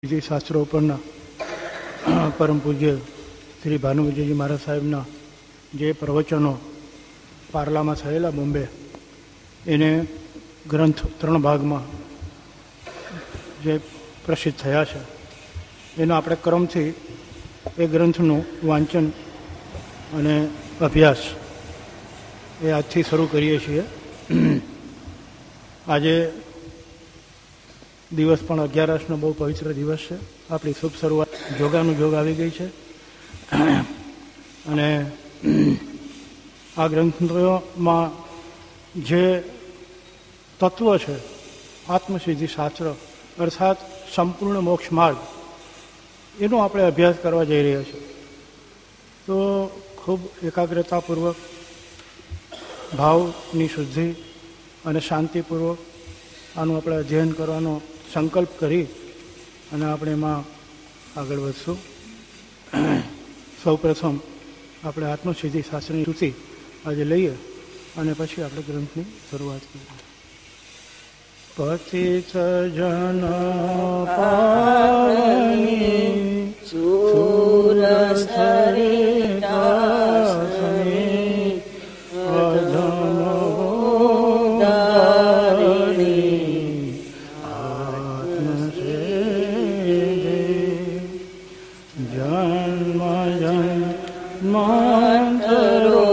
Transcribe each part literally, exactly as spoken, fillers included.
જે શાસ્ત્રો ઉપરના પરમ પૂજ્ય શ્રી ભાનુ વિજયજી મહારાજ સાહેબના જે પ્રવચનો પાર્લામાં થયેલા બોમ્બે, એને ગ્રંથ ત્રણ ભાગમાં જે પ્રસિદ્ધ થયા છે, એનો આપણે ક્રમથી એ ગ્રંથનું વાંચન અને અભ્યાસ એ આજથી શરૂ કરીએ છીએ. આજે દિવસ પણ અગિયારસનો બહુ પવિત્ર દિવસ છે. આપણી શુભ શરૂઆત જોગાનું જોગ આવી ગઈ છે. અને આ ગ્રંથોમાં જે તત્વ છે, આત્મસિદ્ધિ શાસ્ત્ર અર્થાત સંપૂર્ણ મોક્ષ માર્ગ, એનો આપણે અભ્યાસ કરવા જઈ રહ્યા છીએ. તો ખૂબ એકાગ્રતાપૂર્વક, ભાવની શુદ્ધિ અને શાંતિપૂર્વક આનું આપણે અધ્યયન કરવાનો સંકલ્પ કરી અને આપણે એમાં આગળ વધશું. સૌ પ્રથમ આપણે આત્મસિદ્ધિ શાસ્ત્રની શ્રુતિ આજે લઈએ અને પછી આપણે ગ્રંથની શરૂઆત કરીએ. પતિત જન પાવની સુર સરિતાસની અધમોદારિણી આત્મસિદ્ધિ જન્મ જન્માંતરો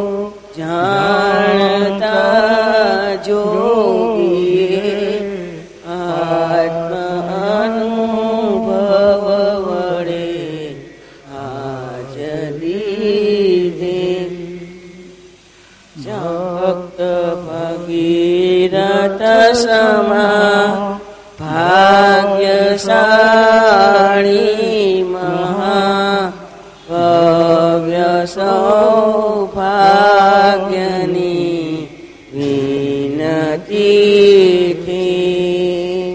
જાણતા જોગીએ આત્મ અનુભવ વડે આજ લીધે ભક્ત ભગીરથ સમા ભાગ્યશાળી મહા ભવ્ય સૌભાગ્યની વિનતીથી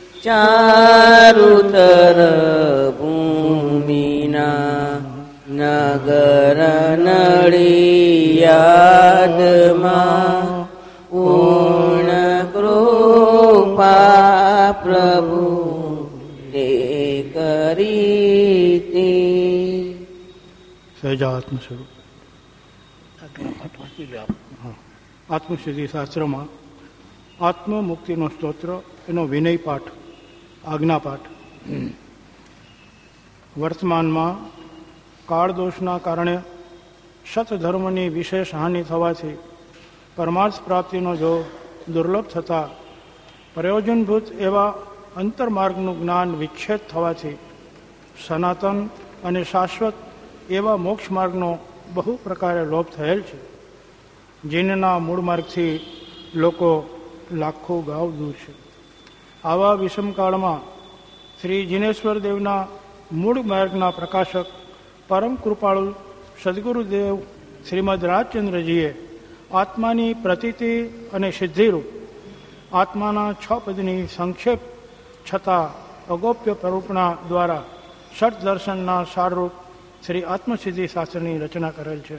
ચારુતર ભૂમિના નગર નળિયાદમાં પૂર્ણ કૃપા પ્રભુ તે કરી સહજાત્મ સ્વરૂપ. આત્મસિદ્ધિ શાસ્ત્રમાં આત્મમુક્તિનો સ્તોત્ર, એનો વિનય પાઠ, આજ્ઞા પાઠ. વર્તમાનમાં કાળદોષના કારણે સતધર્મની વિશેષ હાનિ થવાથી પરમાર્થ પ્રાપ્તિનો જો દુર્લભ થતા પ્રયોજનભૂત એવા અંતરમાર્ગનું જ્ઞાન વિચ્છેદ થવાથી સનાતન અને શાશ્વત એવા મોક્ષ માર્ગનો બહુ પ્રકારે લોપ થયેલ છે. જીનના મૂળ માર્ગથી લોકો લાખો ગાવ દૂર છે. આવા વિષમકાળમાં શ્રી જીનેશ્વર દેવના મૂળ માર્ગના પ્રકાશક પરમ કૃપાળુ સદગુરુદેવ શ્રીમદ રાજચંદ્રજીએ આત્માની પ્રતીતિ અને સિદ્ધિરૂપ આત્માના છ પદની સંક્ષેપ છતાં અગોપ્ય પ્રરૂપણા દ્વારા ષટ દર્શનના સારરૂપ શ્રી આત્મસિદ્ધિ શાસ્ત્રની રચના કરેલ છે.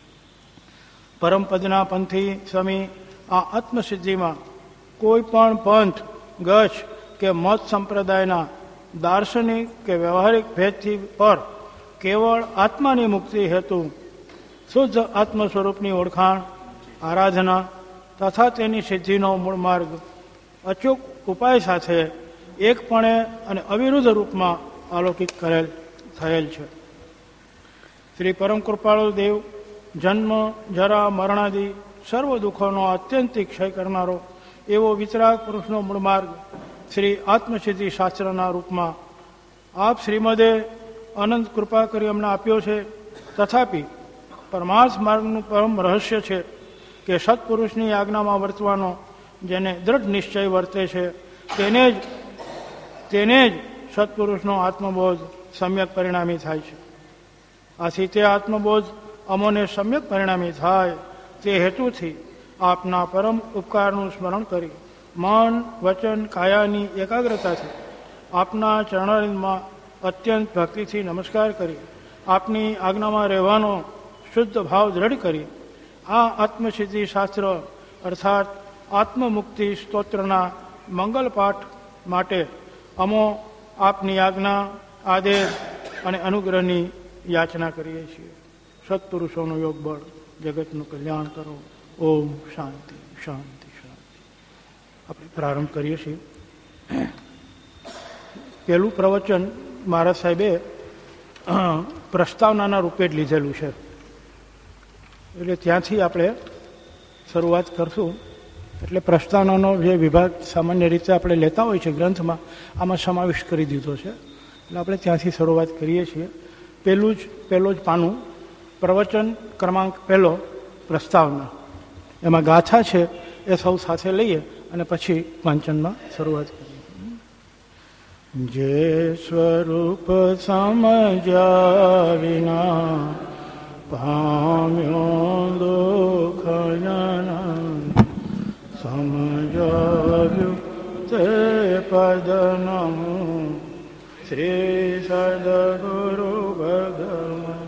પરમપદના પંથી સ્વામી આ આત્મસિદ્ધિમાં કોઈ પણ પંથ, ગશ કે મત સંપ્રદાયના દાર્શનિક કે વ્યવહારિક ભેદથી પર કેવળ આત્માની મુક્તિ હેતુ શુદ્ધ આત્મ સ્વરૂપની ઓળખાણ, આરાધના તથા તેની સિદ્ધિનો મૂળ માર્ગ અચૂક ઉપાય સાથે એકપણે અને અવિરુદ્ધ રૂપમાં અલૌકિક કરેલ થયેલ છે. શ્રી પરમ કૃપાળુ દેવ જન્મ, જરા, મરણાદિ સર્વ દુઃખોનો અત્યંતિક ક્ષય કરનારો એવો વિતરાગ પુરુષનો મૂળ માર્ગ શ્રી આત્મસિદ્ધિ શાસ્ત્રના રૂપમાં આપ શ્રીમદે અનંત કૃપા કરી અમને આપ્યો છે. તથાપિ પરમાર્થ માર્ગનું પરમ રહસ્ય છે કે સત્પુરુષની આજ્ઞામાં વર્તવાનો જેને દ્રઢ નિશ્ચય વર્તે છે તેને જ તેને જ સત્પુરુષનો આત્મબોધ સમ્યક પરિણામી થાય છે. આથી તે આત્મબોધ અમોને સમ્યક પરિણામી થાય તે હેતુથી આપના પરમ ઉપકારનું સ્મરણ કરી મન, વચન, કાયાની એકાગ્રતાથી આપના ચરણારવિંદમાં અત્યંત ભક્તિથી નમસ્કાર કરી આપની આજ્ઞામાં રહેવાનો શુદ્ધ ભાવ દ્રઢ કરી આ આત્મસિદ્ધિ શાસ્ત્ર અર્થાત આત્મમુક્તિ સ્તોત્રના મંગલ પાઠ માટે અમો આપની આજ્ઞા, આદેશ અને અનુગ્રહની યાચના કરીએ છીએ. સત્પુરુષોનું યોગ બળ જગતનું કલ્યાણ કરો. ઓમ શાંતિ શાંતિ શાંતિ. આપણે પ્રારંભ કરીએ છીએ. પહેલું પ્રવચન મહારાજ સાહેબે પ્રસ્તાવનાના રૂપે જ લીધેલું છે, એટલે ત્યાંથી આપણે શરૂઆત કરશું. એટલે પ્રસ્તાવનાનો જે વિભાગ સામાન્ય રીતે આપણે લેતા હોય છે ગ્રંથમાં, આમાં સમાવેશ કરી દીધો છે. એટલે આપણે ત્યાંથી શરૂઆત કરીએ છીએ. પહેલું જ પહેલો જ પાનું, પ્રવચન ક્રમાંક પહેલો, પ્રસ્તાવના. એમાં ગાથા છે એ સૌ સાથે લઈએ અને પછી વાંચનમાં શરૂઆત કરીએ. જે સ્વરૂપ સમજ્યા વિના પામ્યો દુઃખ સમજાવ્યું તે પદનમ શ્રી સદગુરુ ભગવાન.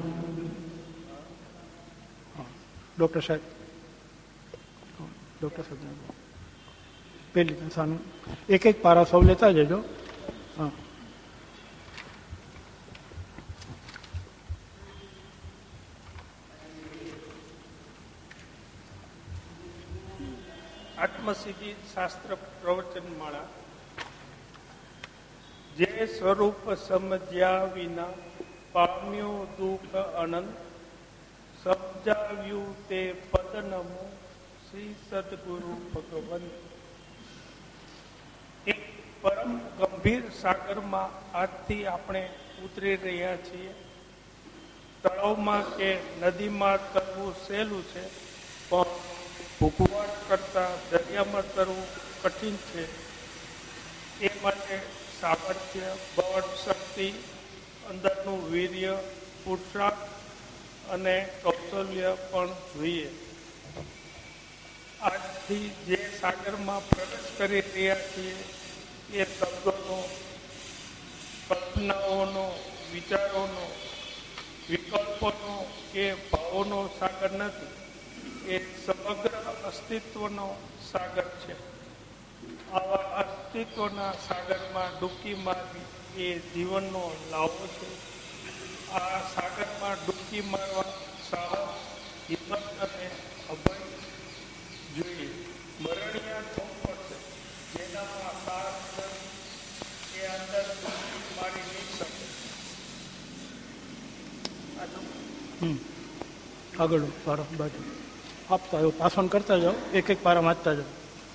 ડોક્ટર સાહેબ, ડોક્ટર સાહેબ પેલી સાનું એક એક પારા સૌ લેતા જજો. હા, આત્મસિદ્ધિ શાસ્ત્ર પ્રવચન માળા. જે સ્વરૂપ સમજ્યા વિના પામ્યો દુઃખ અનંત સમજાવ્યું તે પદનમો શ્રી સદગુરુ ભગવંત. એક પરમ ગંભીર સાગરમાં આજથી આપણે ઉતરી રહ્યા છીએ. તળાવમાં કે નદીમાં તરવું સહેલું છે, પણ ભૂગવાટ કરતા દરિયામાં તરવું કઠિન છે. એ માટે સામર્થ્ય, બળ, શક્તિ, અંદરનું વીર્ય, પુરુષાર્થ અને કૌશલ્ય પણ જોઈએ. આજથી જે સાગરમાં પ્રવેશ કરી રહ્યા છીએ એ શબ્દોનો, કલ્પનાઓનો, વિચારોનો, વિકલ્પોનો કે ભાવોનો સાગર નથી. એ સમગ્ર અસ્તિત્વનો સાગર છે. આવા અસ્તિત્વના સાગરમાં ડૂબકી મારવી એ જીવનનો લાવો છે. આ સાગરમાં ડૂબકી મારવા સાહસ, હિંમત અને અભય જોઈએ. મરણિયા થવું પડશે. જેનામાં સાહસ એ અંદર ડૂબકી મારી નહીં શકે. આગળ પારો બાજુ આપતા જાઓ, પાસણ કરતા જાઓ, એક એક પારા વાંચતા જાઓ.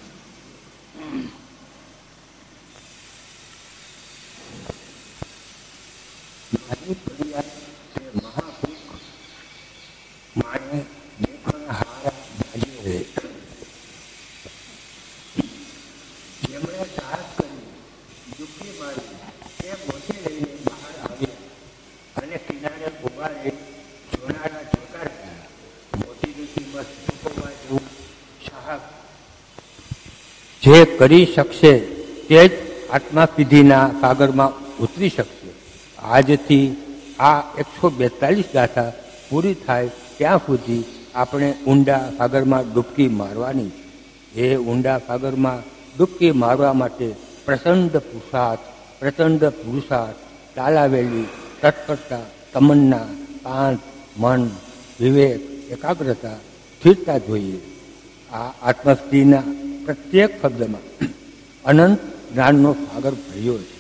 જે કરી શકશે તે જ આત્મા સિદ્ધિના સાગરમાં ઉતરી શકશે. આજથી આ એકસો બેતાલીસ ગાથા પૂરી થાય ત્યાં સુધી આપણે ઊંડા સાગરમાં ડૂબકી મારવાની. એ ઊંડા સાગરમાં ડૂબકી મારવા માટે પ્રચંડ પુરુષાર્થ, પ્રચંડ પુરુષાર્થ, તાલાવેલી, તત્પરતા, તમન્ના, શાંત મન, વિવેક, એકાગ્રતા, સ્થિરતા જોઈએ. આ આત્મસિદ્ધિના પ્રત્યેક શબ્દમાં અનંત જ્ઞાનનો સાગર ભર્યો છે.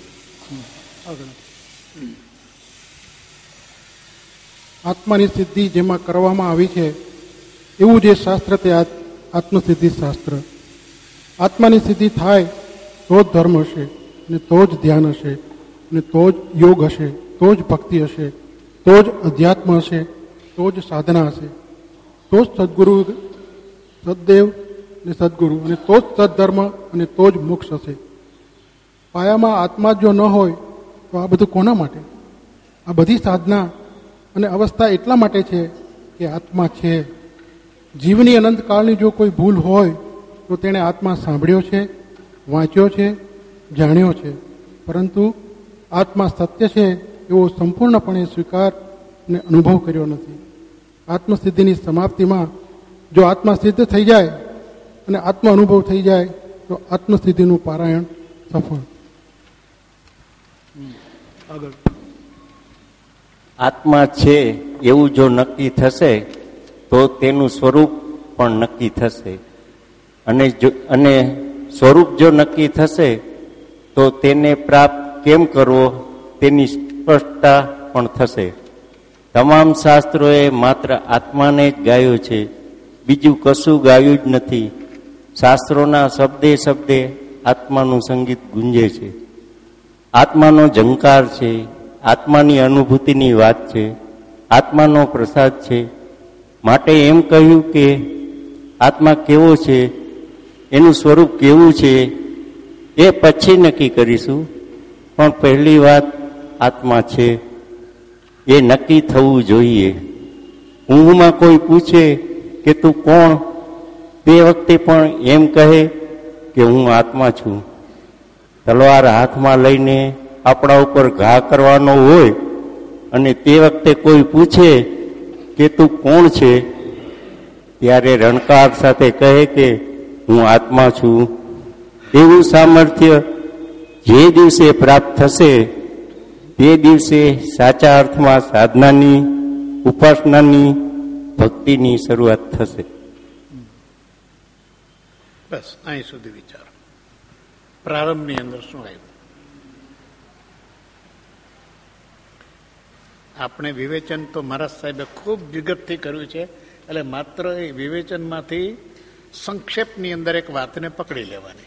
આત્માની સિદ્ધિ જેમાં કરવામાં આવી છે એવું જે શાસ્ત્ર તે આત્મસિદ્ધિ શાસ્ત્ર. આત્માની સિદ્ધિ થાય તો જ ધર્મ હશે, અને તો જ ધ્યાન હશે, અને તો જ યોગ હશે, તો જ ભક્તિ હશે, તો જ અધ્યાત્મ હશે, તો જ સાધના હશે, તો જ સદગુરુ, સદદેવ અને સદગુરુ, અને તો જ સદધર્મ, અને તો જ મોક્ષ હશે. પાયામાં આત્મા જો ન હોય તો આ બધું કોના માટે? આ બધી સાધના અને અવસ્થા એટલા માટે છે કે આત્મા છે. જીવની અનંતકાળની જો કોઈ ભૂલ હોય તો તેણે આત્મા સાંભળ્યો છે, વાંચ્યો છે, જાણ્યો છે, પરંતુ આત્મા સત્ય છે એવો સંપૂર્ણપણે સ્વીકાર અને અનુભવ કર્યો નથી. આત્મસિદ્ધિની સમાપ્તિમાં જો આત્મા સિદ્ધ થઈ જાય અને આત્મ અનુભવ થઈ જાય તો આત્મસિદ્ધિનું પારાયણ સફળ. આગળ. આત્મા છે એવું જો નક્કી થશે તો તેનું સ્વરૂપ પણ નક્કી થશે, અને જો અને સ્વરૂપ જો નક્કી થશે તો તેને પ્રાપ્ત કેમ કરવો તેની સ્પષ્ટતા પણ થશે. તમામ શાસ્ત્રોએ માત્ર આત્માને જ ગાયો છે, બીજું કશું ગાયું જ નથી. શાસ્ત્રોના શબ્દે શબ્દે આત્માનું સંગીત ગુંજે છે, આત્માનો ઝંકાર છે, આત્માની અનુભૂતિની વાત છે, આત્માનો પ્રસાદ છે. માટે એમ કહ્યું કે આત્મા કેવો છે, એનું સ્વરૂપ કેવું છે એ પછી નક્કી કરીશું, પણ પહેલી વાત આત્મા છે એ નક્કી થવું જોઈએ. ઊંઘમાં કોઈ પૂછે કે તું કોણ, તે વખતે પણ એમ કહે કે હું આત્મા છું. તલવાર હાથમાં લઈને આપણા ઉપર ઘા કરવાનો હોય અને તે વખતે કોઈ પૂછે કે તું કોણ છે, ત્યારે રણકાર સાથે કહે કે હું આત્મા છું. એવું સામર્થ્ય જે દિવસે પ્રાપ્ત થશે તે દિવસે સાચા અર્થમાં સાધનાની, ઉપાસનાની, ભક્તિની શરૂઆત થશે. બસ અહીં સુધી વિચારો. પ્રારંભની અંદર શું આવ્યું? આપણે વિવેચન તો મહારાજ સાહેબે ખૂબ વિગતથી કર્યું છે, એટલે માત્ર એ વિવેચનમાંથી સંક્ષેપની અંદર એક વાતને પકડી લેવાની.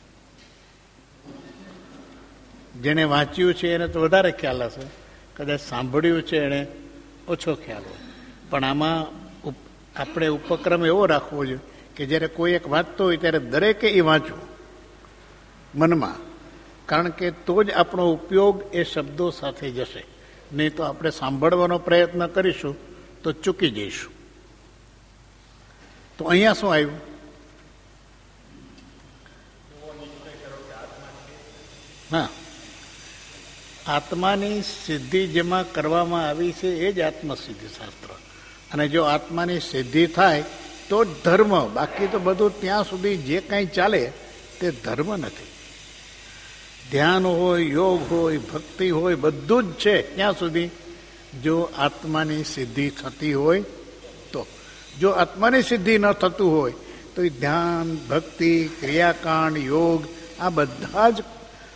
જેને વાંચ્યું છે એને તો વધારે ખ્યાલ હશે, કદાચ સાંભળ્યું છે એને ઓછો ખ્યાલ હોય. પણ આમાં આપણે ઉપક્રમ એવો રાખવો જોઈએ કે જ્યારે કોઈ એક વાંચતો હોય ત્યારે દરેકે એ વાંચવું મનમાં, કારણ કે તો જ આપણો ઉપયોગ એ શબ્દો સાથે જશે. નહીં તો આપણે સાંભળવાનો પ્રયત્ન કરીશું તો ચૂકી જઈશું. તો અહીંયા શું આવ્યું? હા, આત્માની સિદ્ધિ જેમાં કરવામાં આવી છે એ જ આત્મસિદ્ધિ શાસ્ત્ર. અને જો આત્માની સિદ્ધિ થાય તો જ ધર્મ, બાકી તો બધું ત્યાં સુધી જે કાંઈ ચાલે તે ધર્મ નથી. ધ્યાન હોય, યોગ હોય, ભક્તિ હોય, બધું જ છે ત્યાં સુધી જો આત્માની સિદ્ધિ થતી હોય તો. જો આત્માની સિદ્ધિ ન થતું હોય તો એ ધ્યાન, ભક્તિ, ક્રિયાકાંડ, યોગ આ બધા જ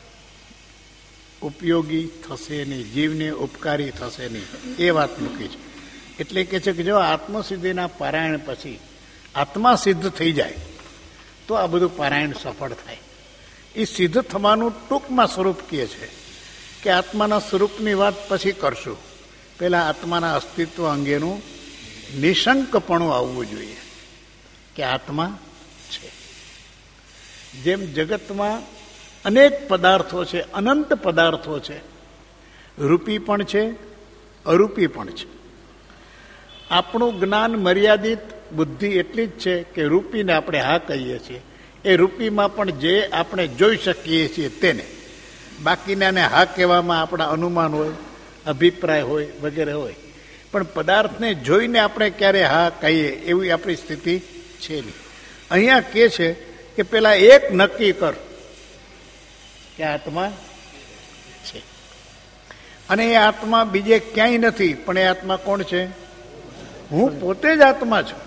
ઉપયોગી થશે નહીં, જીવને ઉપકારી થશે નહીં. એ વાત મૂકી છે. એટલે કે છે કે જો આત્મસિદ્ધિના પારાયણ પછી આત્મા સિદ્ધ થઈ જાય તો આ બધું પારાયણ સફળ થાય. એ સિદ્ધ થવાનું ટૂંકમાં સ્વરૂપ કહે છે કે આત્માના સ્વરૂપની વાત પછી કરશું. પહેલાં આત્માના અસ્તિત્વ અંગેનું નિશંકપણું આવવું જોઈએ કે આત્મા છે. જેમ જગતમાં અનેક પદાર્થો છે, અનંત પદાર્થો છે, રૂપી પણ છે, અરૂપી પણ છે. આપણું જ્ઞાન મર્યાદિત, બુદ્ધિ એટલી જ છે કે રૂપીને આપણે હા કહીએ છીએ. એ રૂપીમાં પણ જે આપણે જોઈ શકીએ છીએ તેને, બાકીનાને હા કહેવામાં આપણા અનુમાન હોય, અભિપ્રાય હોય, વગેરે હોય. પણ પદાર્થને જોઈને આપણે ક્યારે હા કહીએ એવી આપણી સ્થિતિ છે નહીં. અહીંયા કહે છે કે પેલા એક નક્કી કર કે આત્મા છે, અને એ આત્મા બીજે ક્યાંય નથી. પણ એ આત્મા કોણ છે? હું પોતે જ આત્મા છું.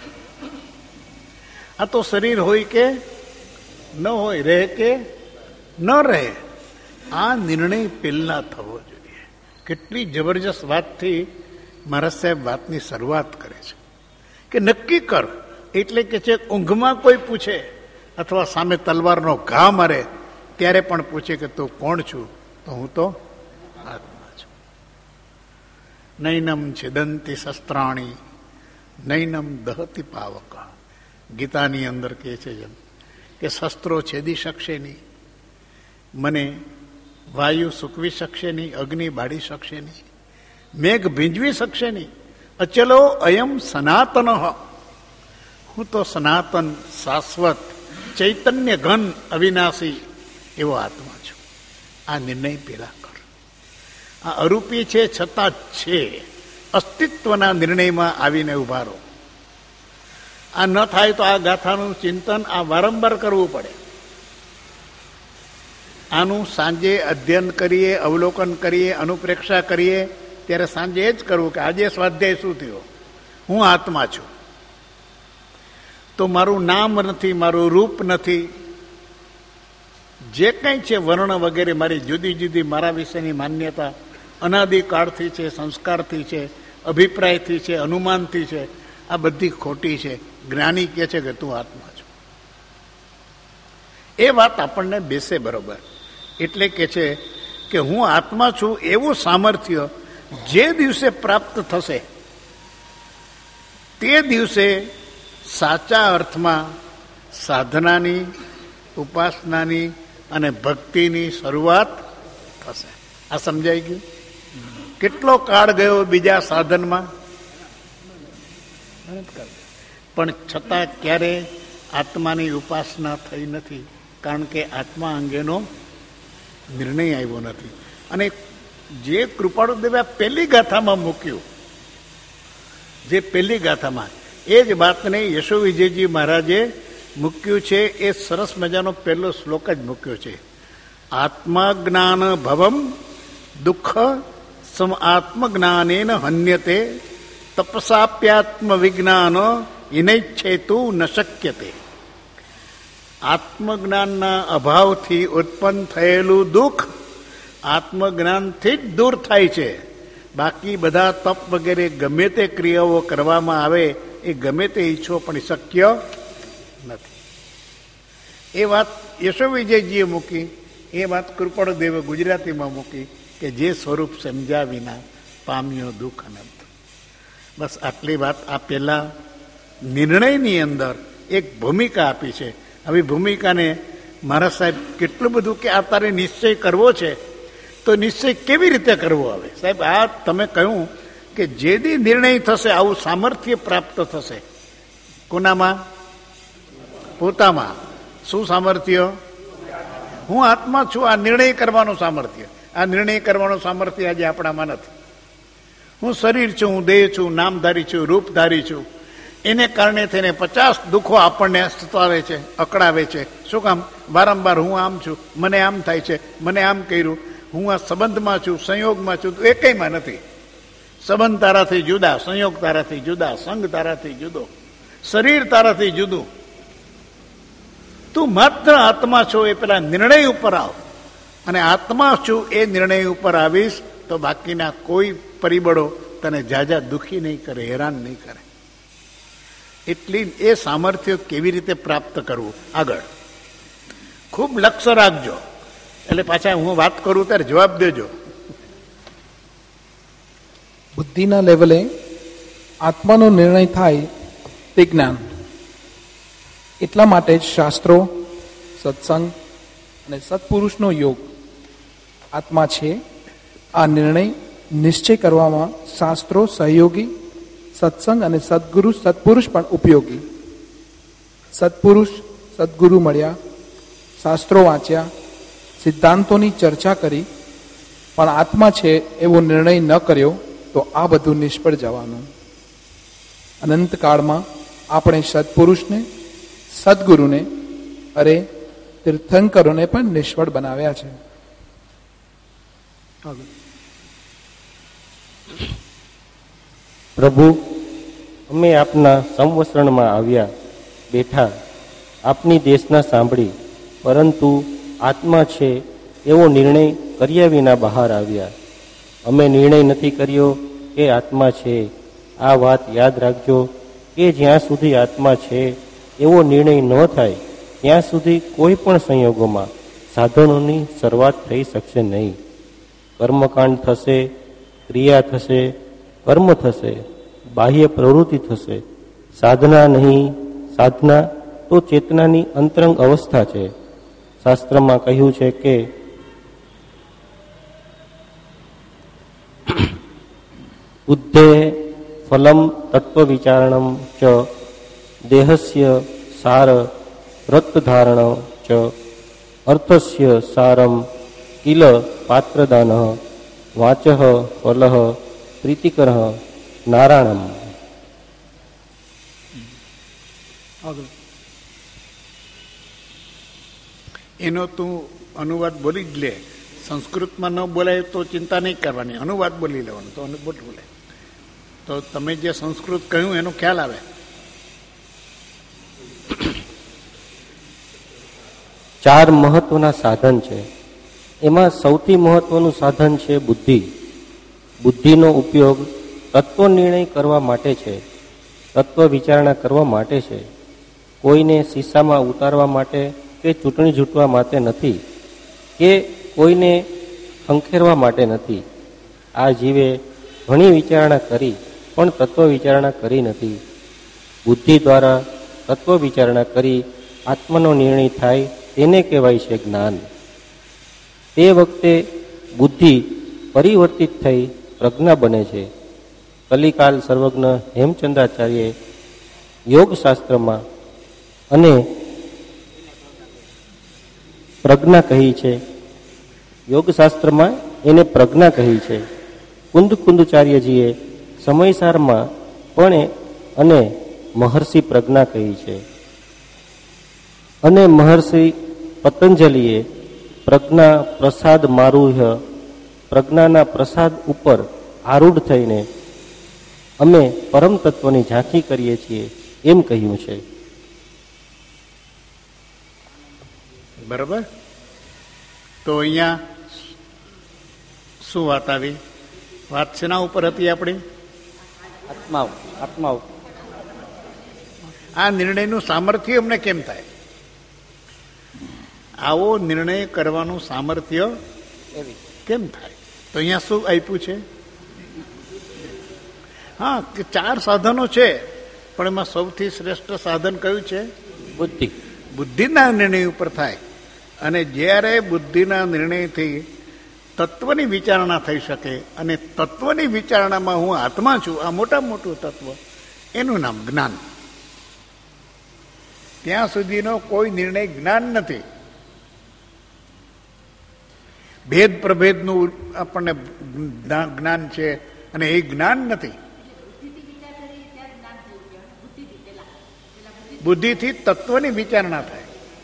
આ તો શરીર હોય કે ન હોય, રહે કે ન રહે, આ નિર્ણય પહેલા થવો જોઈએ. કેટલી જબરજસ્ત વાતથી મહારાજ સાહેબ વાતની શરૂઆત કરે છે કે નક્કી કર. એટલે કે છે ઊંઘમાં કોઈ પૂછે અથવા સામે તલવારનો ઘા મારે ત્યારે પણ પૂછે કે તું કોણ છું? તો હું તો આત્મા છું. નૈનમ છેદંતી શસ્ત્રાણી નૈનમ દહતી પાવક. ગીતાની અંદર કહે છે એમ કે શસ્ત્રો છેદી શકશે નહીં, મને વાયુ સૂકવી શકશે નહીં, અગ્નિ બાળી શકશે નહીં, મેઘ ભીંજવી શકશે નહીં. અચલો અયમ સનાતન, હું તો સનાતન, શાશ્વત, ચૈતન્ય ઘન, અવિનાશી એવો આત્મા છું. આ નિર્ણય પેલા કર. આ અરૂપી છે છતાં છે, અસ્તિત્વના નિર્ણયમાં આવીને ઉભા રહો. આ ન થાય તો આ ગાથાનું ચિંતન આ વારંવાર કરવું પડે. આનું સાંજે અધ્યયન કરીએ, અવલોકન કરીએ, અનુપ્રેક્ષા કરીએ, ત્યારે સાંજે એ જ કરવું કે આજે સ્વાધ્યાય શું થયો, હું આત્મા છું. તો મારું નામ નથી, મારું રૂપ નથી, જે કંઈ છે વર્ણ વગેરે મારી જુદી જુદી મારા વિશેની માન્યતા અનાદિકાળથી છે, સંસ્કારથી છે, અભિપ્રાયથી છે, અનુમાનથી છે, આ બધી ખોટી છે. જ્ઞાની કહે છે કે તું આત્મા છું. એ વાત આપણને બેસે બરોબર. એટલે કે છે કે હું આત્મા છું એવું સામર્થ્ય જે દિવસે પ્રાપ્ત થશે તે દિવસે સાચા અર્થમાં સાધનાની, ઉપાસનાની અને ભક્તિની શરૂઆત થશે. આ સમજાઈ ગયું? કેટલો કાળ ગયો બીજા સાધનમાં, પણ છતાં ક્યારે આત્માની ઉપાસના થઈ નથી, કારણ કે આત્મા અંગેનો નિર્ણય આવ્યો નથી. અને જે કૃપાળુદેવે પહેલી ગાથામાં મૂક્યું, જે પહેલી ગાથામાં એ જ વાતને યશો વિજયજી મહારાજે મૂક્યું છે. એ સરસ મજાનો પહેલો શ્લોક જ મૂક્યો છે. આત્મજ્ઞાન ભવમ દુઃખ સમ આત્મજ્ઞાનેન હન્યતે તપસાપ્યાત્મ વિજ્ઞાન ઇનૈચ્છેતુ ન શક્યતે. આત્મજ્ઞાનના અભાવથી ઉત્પન્ન થયેલું દુઃખ આત્મજ્ઞાનથી જ દૂર થાય છે. બાકી બધા તપ વગેરે ગમે તે ક્રિયાઓ કરવામાં આવે એ ગમે તે ઈચ્છો પણ શક્ય નથી. એ વાત યશો વિજયજીએ મૂકી, એ વાત કૃપાળુદેવે ગુજરાતીમાં મૂકી કે જે સ્વરૂપ સમજ્યા વિના પામ્યો દુઃખ અનંત. બસ આટલી વાત આ પહેલા નિર્ણયની અંદર એક ભૂમિકા આપી છે. હવે ભૂમિકાને મહારાજ સાહેબ કેટલું બધું કે આ તારે નિશ્ચય કરવો છે, તો નિશ્ચય કેવી રીતે કરવો? આવે સાહેબ, આ તમે કહ્યું કે જે દી નિર્ણય થશે આવું સામર્થ્ય પ્રાપ્ત થશે. કોનામાં? પોતામાં. શું સામર્થ્ય? હું આત્મા છું, આ નિર્ણય કરવાનું સામર્થ્ય. આ નિર્ણય કરવાનું સામર્થ્ય આજે આપણામાં નથી. હું શરીર છું, હું દેહ છું, નામધારી છું, રૂપધારી છું. એને કારણે થઈને પચાસ દુઃખો આપણને સતાવે છે, અકળાવે છે. શું કામ? વારંવાર હું આમ છું, મને આમ થાય છે, મને આમ કર્યું, હું આ સંબંધમાં છું, સંયોગમાં છું. તો એ કંઈમાં નથી. સંબંધ તારાથી જુદા, સંયોગ તારાથી જુદા, સંગ તારાથી જુદો, શરીર તારાથી જુદું. તું માત્ર આત્મા છો એ પેલા નિર્ણય ઉપર આવ. અને આત્મા છું એ નિર્ણય ઉપર આવીશ તો બાકીના કોઈ પરિબળો તને જાજા દુઃખી નહીં કરે, હેરાન નહીં કરે. એટલી એ સામર્થ્ય કેવી રીતે પ્રાપ્ત કરવું? આગળ ખૂબ લક્ષ્ય રાખજો. એટલે પાછા હું વાત કરું ત્યારે જવાબ દેજો. બુદ્ધિના લેવલે આત્માનો નિર્ણય થાય તે જ્ઞાન. એટલા માટે જ શાસ્ત્રો, સત્સંગ અને સત્પુરુષનો યોગ આત્મા છે આ નિર્ણય નિશ્ચય કરવામાં શાસ્ત્રો સહયોગી, સત્સંગ અને સદગુરુ સત્પુરુષ પણ ઉપયોગી. સત્પુરુષ સદગુરુ મળ્યા, શાસ્ત્રો વાંચ્યા, સિદ્ધાંતોની ચર્ચા કરી, પણ આત્મા છે એવો નિર્ણય ન કર્યો તો આ બધું નિષ્ફળ જવાનું. અનંતકાળમાં આપણે સત્પુરુષને, સદગુરુને, અરે તીર્થંકરોને પણ નિષ્ફળ બનાવ્યા છે. પ્રભુ, અમે આપના સંવસરણમાં આવ્યા, બેઠા, આપની દેશના સાંભળી, પરંતુ આત્મા છે એવો નિર્ણય કર્યા વિના બહાર આવ્યા. અમે નિર્ણય નથી કર્યો કે આત્મા છે. આ વાત યાદ રાખજો કે જ્યાં સુધી આત્મા છે એવો નિર્ણય ન થાય ત્યાં સુધી કોઈ પણ સંયોગોમાં સાધનોની શરૂઆત થઈ શકશે નહીં. કર્મકાંડ થશે, ક્રિયા થશે, કર્મ થશે, બાહ્ય પ્રવૃત્તિ થશે. સાધના નહીં. સાધના તો ચેતનાની અંતરંગ અવસ્થા છે. શાસ્ત્રમાં કહ્યું છે કે બુદ્ધે ફલમ તત્વ વિચારણમ ચ દેહસ્ય સાર વ્રતધારણ ચ અર્થસ્ય સારમ કિલ પાત્રદાન વાચ ફલ પ્રીતિકર નારાયણમ. એનો તું અનુવાદ બોલી જ લે. સંસ્કૃતમાં ન બોલાય તો ચિંતા નહીં કરવાની, અનુવાદ બોલી લેવાનું તો અનુભૂત બોલે. તો તમે જે સંસ્કૃત કહ્યું એનો ખ્યાલ આવે. ચાર મહત્વના સાધન છે. એમાં સૌથી મહત્વનું સાધન છે બુદ્ધિ. બુદ્ધિનો ઉપયોગ તત્વ નિર્ણય કરવા માટે છે, તત્વ વિચારણા કરવા માટે છે. કોઈને શીશામાં ઉતારવા માટે કે ચૂંટણી જીતવા માટે નથી, કે કોઈને ખંખેરવા માટે નથી. આ જીવે ઘણી વિચારણા કરી પણ તત્વ વિચારણા કરી નથી. બુદ્ધિ દ્વારા તત્વ વિચારણા કરી આત્માનો નિર્ણય થાય તેને કહેવાય છે જ્ઞાન. તે વખતે બુદ્ધિ પરિવર્તિત થઈ પ્રજ્ઞા બને છે. કલિકાલ સર્વજ્ઞ હેમચંદ્રાચાર્યે યોગશાસ્ત્રમાં અને પ્રજ્ઞા કહી છે. યોગશાસ્ત્રમાં એને પ્રજ્ઞા કહી છે. કુંદ કુંદચાર્યજીએ સમયસારમાં પણ અને મહર્ષિ પ્રજ્ઞા કહી છે. અને મહર્ષિ પતંજલિએ પ્રજ્ઞા પ્રસાદ મારુહ્ય, પ્રજ્ઞાના પ્રસાદ ઉપર આરૂઢ થઈને અમે પરમ તત્વની ઝાંખી કરીએ છીએ એમ કહ્યું છે. બરાબર. તો અહીંયા શું વાત આવી? વાત શેના ઉપર હતી આપણી? આત્મા આત્મા આ નિર્ણયનું સામર્થ્ય અમને કેમ થાય? આવો નિર્ણય કરવાનું સામર્થ્ય કેમ થાય? તો અહીંયા શું આપ્યું છે? હા, કે ચાર સાધનો છે, પણ એમાં સૌથી શ્રેષ્ઠ સાધન કયું છે? બુદ્ધિ. બુદ્ધિના નિર્ણય ઉપર થાય. અને જ્યારે બુદ્ધિના નિર્ણયથી તત્વની વિચારણા થઈ શકે, અને તત્વની વિચારણામાં હું આત્મા છું, આ મોટા મોટું તત્વ, એનું નામ જ્ઞાન. ત્યાં સુધીનો કોઈ નિર્ણય જ્ઞાન નથી. ભેદ પ્રભેદનું આપણને જ્ઞાન છે અને એ જ્ઞાન નથી. બુદ્ધિથી તત્વની વિચારણા થાય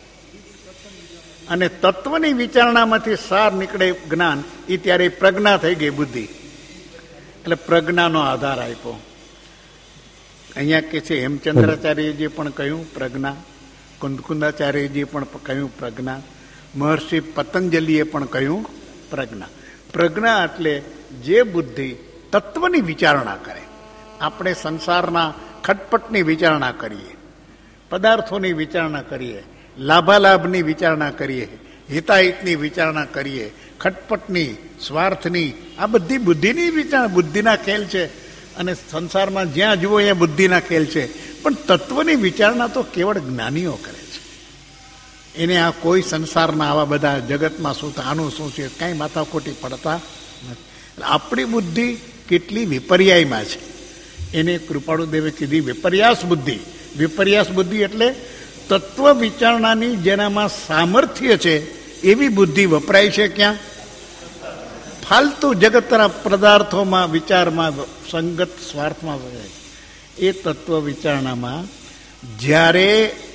અને તત્વની વિચારણામાંથી સાર નીકળે જ્ઞાન, એ ત્યારે પ્રજ્ઞા થઈ ગઈ બુદ્ધિ. એટલે પ્રજ્ઞાનો આધાર આપ્યો. અહીંયા કે છે હેમચંદ્રાચાર્યજી પણ કહ્યું પ્રજ્ઞા, કુંદકુંદાચાર્યજી પણ કહ્યું પ્રજ્ઞા, મહર્ષિ પતંજલિએ પણ કહ્યું પ્રજ્ઞા. પ્રજ્ઞા એટલે જે બુદ્ધિ તત્વની વિચારણા કરે. આપણે સંસારના ખટપટની વિચારણા કરીએ, પદાર્થોની વિચારણા કરીએ, લાભાલાભની વિચારણા કરીએ, હિતાહિતની વિચારણા કરીએ, ખટપટની, સ્વાર્થની, આ બધી બુદ્ધિની વિચારણા, બુદ્ધિના ખેલ છે. અને સંસારમાં જ્યાં જુઓ ત્યાં બુદ્ધિના ખેલ છે. પણ તત્વની વિચારણા તો કેવળ જ્ઞાનીઓ કરે છે. એને આ કોઈ સંસારના આવા બધા જગતમાં શું આનું શું છે કાંઈ માથાખોટી પડતા નથી. આપણી બુદ્ધિ કેટલી વિપર્યાયમાં છે. એને કૃપાળુદેવે કીધી વિપર્યાસ બુદ્ધિ. વિપર્યાસ બુદ્ધિ એટલે તત્વ વિચારણાની જેનામાં સામર્થ્ય છે એવી બુદ્ધિ વપરાય છે ક્યાં? ફાલતુ જગતના પદાર્થોમાં, વિચારમાં, સંગત સ્વાર્થમાં વપરાય. એ તત્વ વિચારણામાં જ્યારે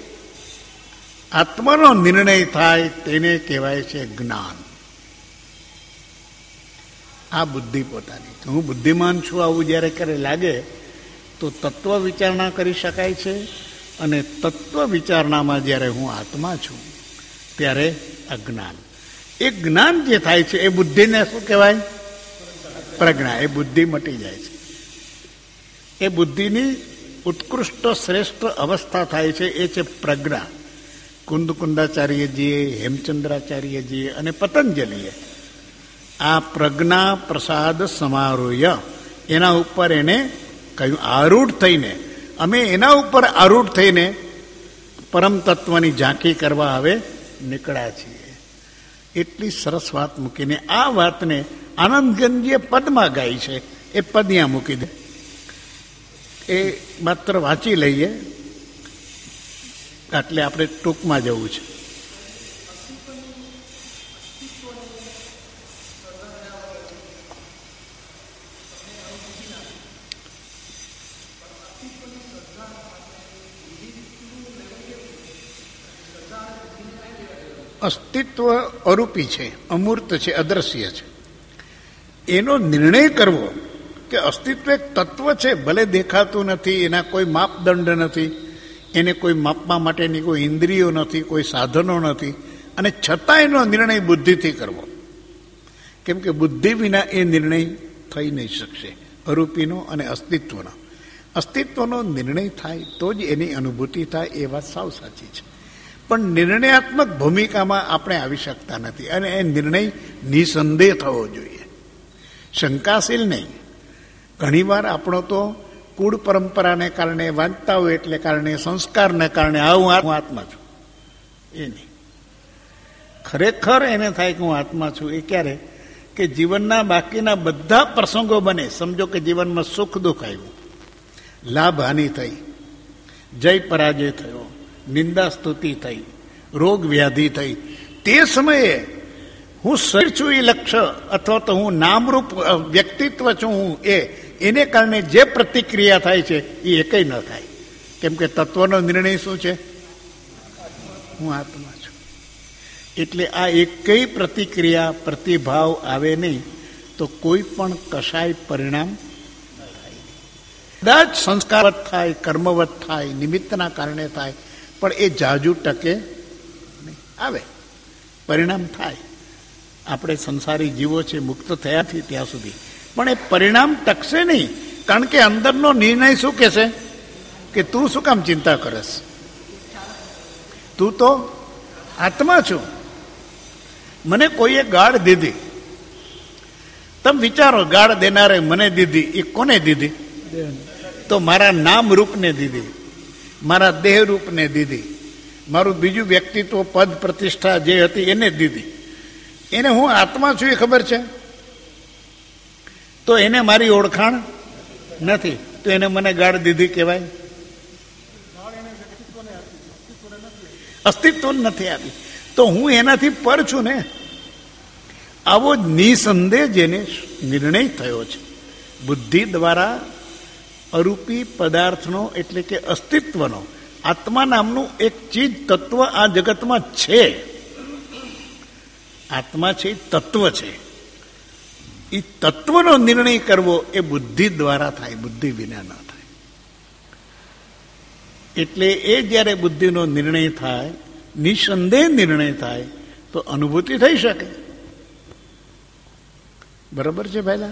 આત્માનો નિર્ણય થાય તેને કહેવાય છે જ્ઞાન. આ બુદ્ધિ પોતાની. હું બુદ્ધિમાન છું આવું જ્યારે કરે લાગે તો તત્વ વિચારણા કરી શકાય છે. અને તત્વ વિચારણામાં જ્યારે હું આત્મા છું ત્યારે અજ્ઞાન. એ જ્ઞાન જે થાય છે એ બુદ્ધિને શું કહેવાય? પ્રજ્ઞા. એ બુદ્ધિ મટી જાય છે. એ બુદ્ધિની ઉત્કૃષ્ટ શ્રેષ્ઠ અવસ્થા થાય છે, એ છે પ્રજ્ઞા. કુંદ કુંદાચાર્યજીએ, હેમચંદ્રાચાર્યજીએ અને પતંજલિએ આ પ્રજ્ઞા પ્રસાદ સમારોહ એના ઉપર એને કહ્યું આરૂઢ થઈને, અમે એના ઉપર આરૂઢ થઈને પરમ તત્વની ઝાંખી કરવા હવે નીકળ્યા છીએ. એટલી સરસ વાત મૂકીને આ વાતને આનંદગંજીએ પદમાં ગાઈ છે. એ પદ ત્યાં મૂકી દે. એ માત્ર વાંચી લઈએ એટલે આપણે ટૂંકમાં જવું છે. અસ્તિત્વ અરૂપી છે, અમૂર્ત છે, અદ્રશ્ય છે. એનો નિર્ણય કરવો કે અસ્તિત્વ એક તત્વ છે, ભલે દેખાતું નથી, એના કોઈ માપદંડ નથી, એને કોઈ માપવા માટેની કોઈ ઇન્દ્રિયો નથી, કોઈ સાધનો નથી, અને છતાં એનો નિર્ણય બુદ્ધિથી કરવો. કેમ કે બુદ્ધિ વિના એ નિર્ણય થઈ નહીં શકશે. અરૂપીનો અને અસ્તિત્વનો અસ્તિત્વનો નિર્ણય થાય તો જ એની અનુભૂતિ થાય. એ વાત સાવ સાચી છે. પણ નિર્ણયાત્મક ભૂમિકામાં આપણે આવી શકતા નથી, અને એ નિર્ણય નિસંદેહ થવો જોઈએ, શંકાશીલ નહીં. ઘણીવાર આપણો તો કુળ પરંપરાને કારણે, વાંચતા હોય એટલે કારણે, સંસ્કારને કારણે આ હું આત્મા છું એ નહીં. ખરેખર એને થાય કે હું આત્મા છું એ ક્યારે? કે જીવનના બાકીના બધા પ્રસંગો બને. સમજો કે જીવનમાં સુખ દુઃખ આવ્યું, લાભ હાનિ થઈ, જય પરાજય થયો, નિંદા સ્તુતિ થઈ, રોગ વ્યાધિ થઈ, તે સમયે હું શરીર છું એ લક્ષ્ય, અથવા તો હું નામરૂપ વ્યક્તિત્વ છું હું, એ એને કારણે જે પ્રતિક્રિયા થાય છે એ એકય ન થાય. કેમ કે તત્વનો નિર્ણય શું છે? હું આત્મા છું. એટલે આ એકય પ્રતિક્રિયા, પ્રતિભાવ આવે નહીં તો કોઈ પણ કશાય પરિણામ કદાચ સંસ્કારવત થાય, કર્મવત થાય, નિમિત્તના કારણે થાય, પણ એ જાજુ ટકે નહીં. આવે પરિણામ થાય. આપણે સંસારી જીવો છે, મુક્ત થયાથી ત્યાં સુધી, પણ એ પરિણામ ટકશે નહીં. કારણ કે અંદરનો નિર્ણય શું કહેશે કે તું શું કામ ચિંતા કરસ, તું તો આત્મા છું. મને કોઈએ ગાળ દીધી, તમે વિચારો, ગાળ દેનારે મને દીધી, એ કોને દીધી? તો મારા નામ રૂપને દીધી, મારા દેહ રૂપને દીધી, મારું બીજું વ્યક્તિત્વ, પદ, પ્રતિષ્ઠા જે હતી એને દીધી. એને હું આત્મા છું એ ખબર છે, તો એને મારી ઓળખાણ નથી, તો એને મને ગાળ દીધી કહેવાય? અસ્તિત્વ નથી આપી, તો હું એનાથી પર છું ને. આવો જ નિસંદેહ જેને નિર્ણય થયો છે બુદ્ધિ દ્વારા અરૂપી પદાર્થનો, એટલે કે અસ્તિત્વનો, આત્મા નામનું એક ચીજ તત્વ આ જગતમાં છે. આત્મા છે, તત્વ છે. એ તત્વનો નિર્ણય કરવો એ બુદ્ધિ દ્વારા થાય, બુદ્ધિ વિના ના થાય. એટલે એ જ્યારે બુદ્ધિનો નિર્ણય થાય, નિસંદેહ નિર્ણય થાય, તો અનુભૂતિ થઈ શકે. બરાબર છે ભાઈલા?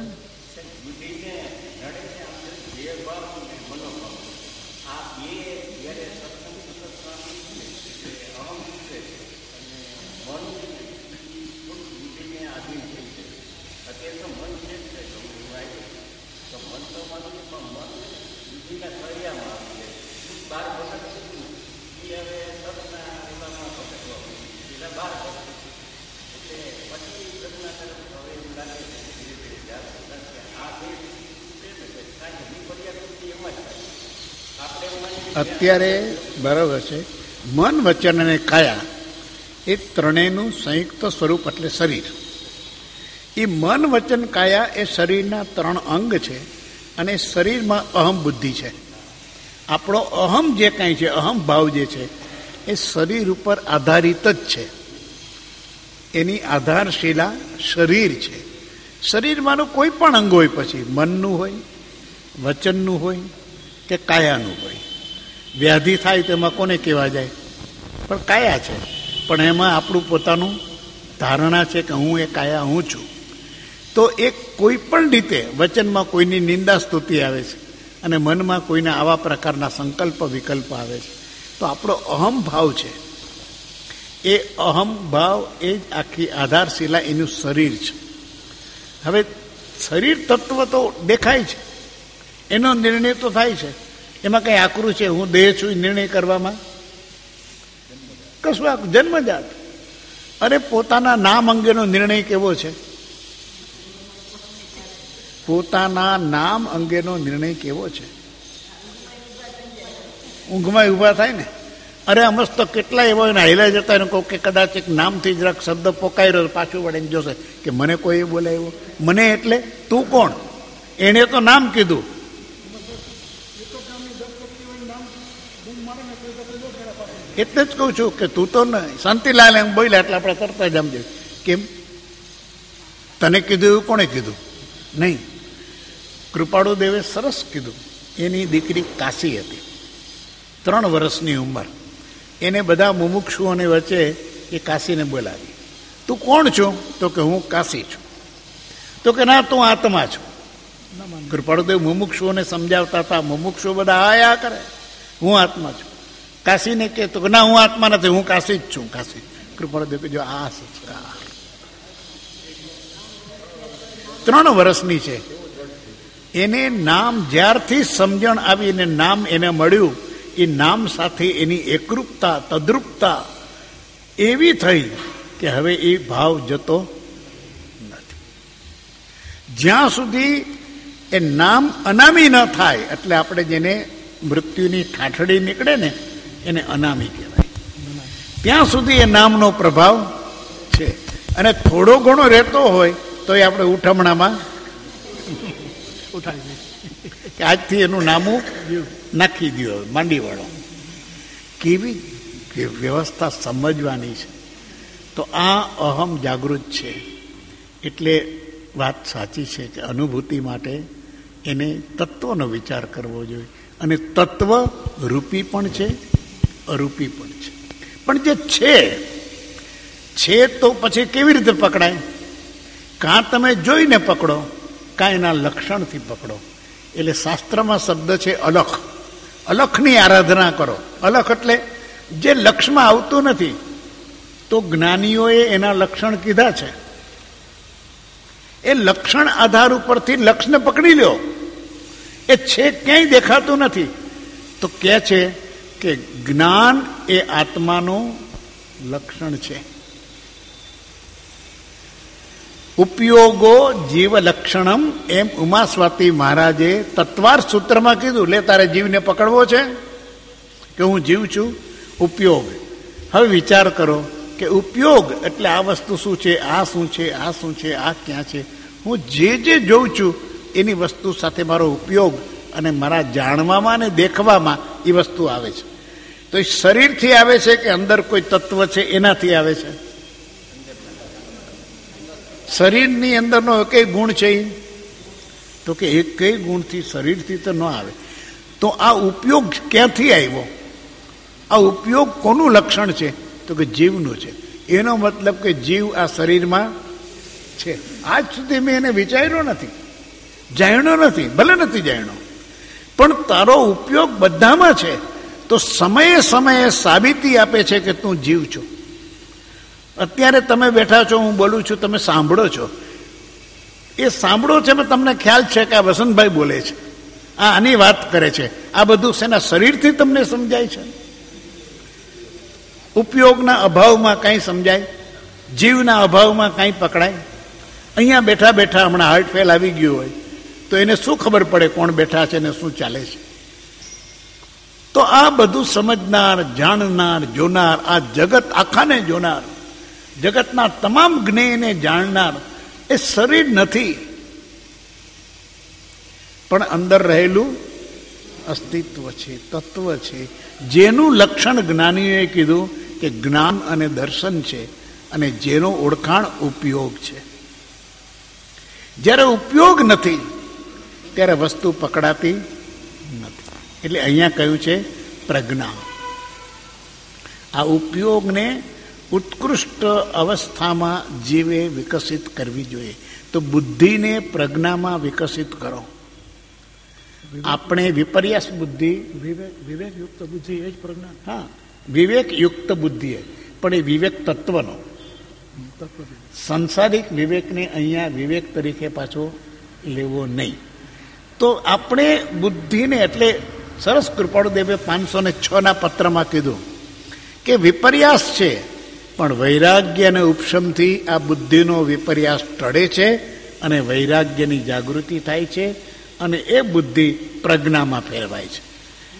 અત્યારે બરાબર છે, મન, વચન અને કાયા એ ત્રણેયનું સંયુક્ત સ્વરૂપ એટલે શરીર. એ મન, વચન, કાયા એ શરીરના ત્રણ અંગ છે, અને શરીરમાં અહમ બુદ્ધિ છે. આપણો અહમ જે કાંઈ છે, અહમ ભાવ જે છે, એ શરીર ઉપર આધારિત જ છે. એની આધારશિલા શરીર છે. શરીરમાંનું કોઈ પણ અંગ હોય, પછી મનનું હોય, વચનનું હોય કે કાયાનું હોય. વ્યાધિ થાય તો એમાં કોને કહેવા જાય? પણ કાયા છે. પણ એમાં આપણું પોતાનું ધારણા છે કે હું એ કાયા હું છું. તો એ કોઈ પણ રીતે વચનમાં કોઈની નિંદા સ્તુતિ આવે છે, અને મનમાં કોઈના આવા પ્રકારના સંકલ્પ વિકલ્પ આવે છે, તો આપણો અહમ ભાવ છે. એ અહમ ભાવ એ જ આખી આધારશિલા, એનું શરીર છે. હવે શરીર તત્વ તો દેખાય છે, એનો નિર્ણય તો થાય છે. એમાં કઈ આકરું છે હું દેહ છું નિર્ણય કરવામાં? કશું આકરું, જન્મજાત. અરે પોતાના નામ અંગેનો નિર્ણય કેવો છે? પોતાના નામ અંગેનો નિર્ણય કેવો છે? ઊંઘમાં ઉભા થાય ને, અરે અમસ્ત તો કેટલા એવા એને હેલા જતા એને કહું કે કદાચ એક નામથી જરાક શબ્દ પોકાઈ રહ્યો, પાછું વળીને જોશે કે મને કોઈ બોલાવ્યો. મને એટલે તું કોણ? એને તો નામ કીધું. એટલે જ કહું છું કે તું તો શાંતિલાલ એમ બોલ્યા એટલે આપણે તરત જ સમજે કેમ તને કીધું એવું કોણે કીધું નહીં, કૃપાળુ દેવે સરસ કીધું. એની દીકરી કાશી હતી, ત્રણ વર્ષની ઉંમર. એને બધા મુમુક્ષુઓને વચ્ચે એ કાશીને બોલાવી, તું કોણ છું? તો કે હું કાશી છું. તો કે ના તું આત્મા છું. કૃપાળુદેવ મુમુક્ષુઓને સમજાવતા હતા, મુમુક્ષુઓ બધા આયા કરે, હું આત્મા છું. કાશીને કે તો ના હું આત્મા નથી, હું કાશી જ છું. કાશી. કૃપાળુદેવ કે જો આ સંસ્કાર ત્રણ વર્ષની છે, એને નામ જ્યારથી સમજણ આવી ને નામ એને મળ્યું, એ નામ સાથે એની એકરૂપતા તદ્રુપતા એવી થઈ કે હવે એ ભાવ જતો નથી. જ્યાં સુધી એ નામ અનામી ન થાય, એટલે આપણે જેને મૃત્યુની ઠાઠડી નીકળે ને એને અનામી કહેવાય, ત્યાં સુધી એ નામનો પ્રભાવ છે. અને થોડો ઘણો રહેતો હોય તો એ આપણે ઉઠમણામાં ઉઠાવી કે આજથી એનું નામું નાખી દો માંડી વાળો. કેવી વ્યવસ્થા સમજવાની છે. તો આ અહમ જાગૃત છે. એટલે વાત સાચી છે કે અનુભૂતિ માટે એને તત્વનો વિચાર કરવો જોઈએ. અને તત્વ રૂપી પણ છે, અરૂપી પણ છે. પણ જે છે છે તો પછી કેવી રીતે પકડાય? કાં તમે જોઈને પકડો, કાં એના લક્ષણથી પકડો. એટલે શાસ્ત્રમાં શબ્દ છે અલખ. અલખની આરાધના કરો. અલખ એટલે જે લક્ષમાં આવતું નથી. તો જ્ઞાનીઓએ એના લક્ષણ કીધા છે. એ લક્ષણ આધાર ઉપરથી લક્ષને પકડી લ્યો. એ છે ક્યાંય દેખાતું નથી તો કહે છે કે જ્ઞાન એ આત્માનું લક્ષણ છે. ઉપયોગો જીવ લક્ષણમ એમ ઉમા સ્વાતિ મહારાજે તત્વાર સૂત્રમાં કીધું. લે તારે જીવને પકડવો છે કે હું જીવ છું. ઉપયોગ. હવે વિચાર કરો કે ઉપયોગ એટલે આ વસ્તુ શું છે, આ શું છે, આ શું છે, આ ક્યાં છે. હું જે જે જોઉં છું એની વસ્તુ સાથે મારો ઉપયોગ અને મારા જાણવામાં અને દેખવામાં એ વસ્તુ આવે છે. તો એ શરીરથી આવે છે કે અંદર કોઈ તત્વ છે એનાથી આવે છે? શરીરની અંદરનો એકેય ગુણ છે તો કે એકેય ગુણથી શરીરથી તો ન આવે. તો આ ઉપયોગ ક્યાંથી આવ્યો? આ ઉપયોગ કોનું લક્ષણ છે? તો કે જીવનું છે. એનો મતલબ કે જીવ આ શરીરમાં છે. આજ સુધી મેં એને વિચાર્યો નથી, જાણ્યો નથી, ભલે નથી જાણ્યો, પણ તારો ઉપયોગ બધામાં છે. તો સમયે સમયે સાબિતી આપે છે કે તું જીવ છો. અત્યારે તમે બેઠા છો, હું બોલું છું, તમે સાંભળો છો. એ સાંભળો છે પણ તમને ખ્યાલ છે કે આ વસંતભાઈ બોલે છે, આ આની વાત કરે છે. આ બધું શેના શરીરથી તમને સમજાય છે? ઉપયોગના અભાવમાં કાંઈ સમજાય? જીવના અભાવમાં કાંઈ પકડાય? અહીંયા બેઠા બેઠા હમણાં હાર્ટ ફેલ આવી ગયું હોય તો એને શું ખબર પડે કોણ બેઠા છે ને શું ચાલે છે? તો આ બધું સમજનાર, જાણનાર, જોનાર, આ જગત આખાને જોનાર, જગતના તમામ જ્ઞેયને જાણનાર એ શરીર નથી, પણ અંદર રહેલું અસ્તિત્વ છે, તત્વ છે, જેનું લક્ષણ જ્ઞાનીઓએ કીધું કે જ્ઞાન અને દર્શન છે, અને જેનો ઓળખાણ ઉપયોગ છે. જ્યારે ઉપયોગ નથી ત્યારે વસ્તુ પકડાતી નથી. એટલે અહીંયા કહ્યું છે પ્રજ્ઞા. આ ઉપયોગને ઉત્કૃષ્ટ અવસ્થામાં જીવે વિકસિત કરવી જોઈએ. તો બુદ્ધિને પ્રજ્ઞામાં વિકસિત કરો. આપણે વિપર્યાસ બુદ્ધિ, વિવેક વિવેકયુક્ત બુદ્ધિ એ જ પ્રજ્ઞા. હા, વિવેકયુક્ત બુદ્ધિ પણ એ વિવેક તત્વનો. સંસારિક વિવેકને અહીંયા વિવેક તરીકે પાછો લેવો નહીં. તો આપણે બુદ્ધિને એટલે સરસ કૃપાળુદેવે પાંચસો ને છ ના પત્રમાં કીધું કે વિપર્યાસ છે, પણ વૈરાગ્ય અને ઉપશમથી આ બુદ્ધિનો વિપર્યાસ ટળે છે અને વૈરાગ્યની જાગૃતિ થાય છે અને એ બુદ્ધિ પ્રજ્ઞામાં ફેરવાય છે.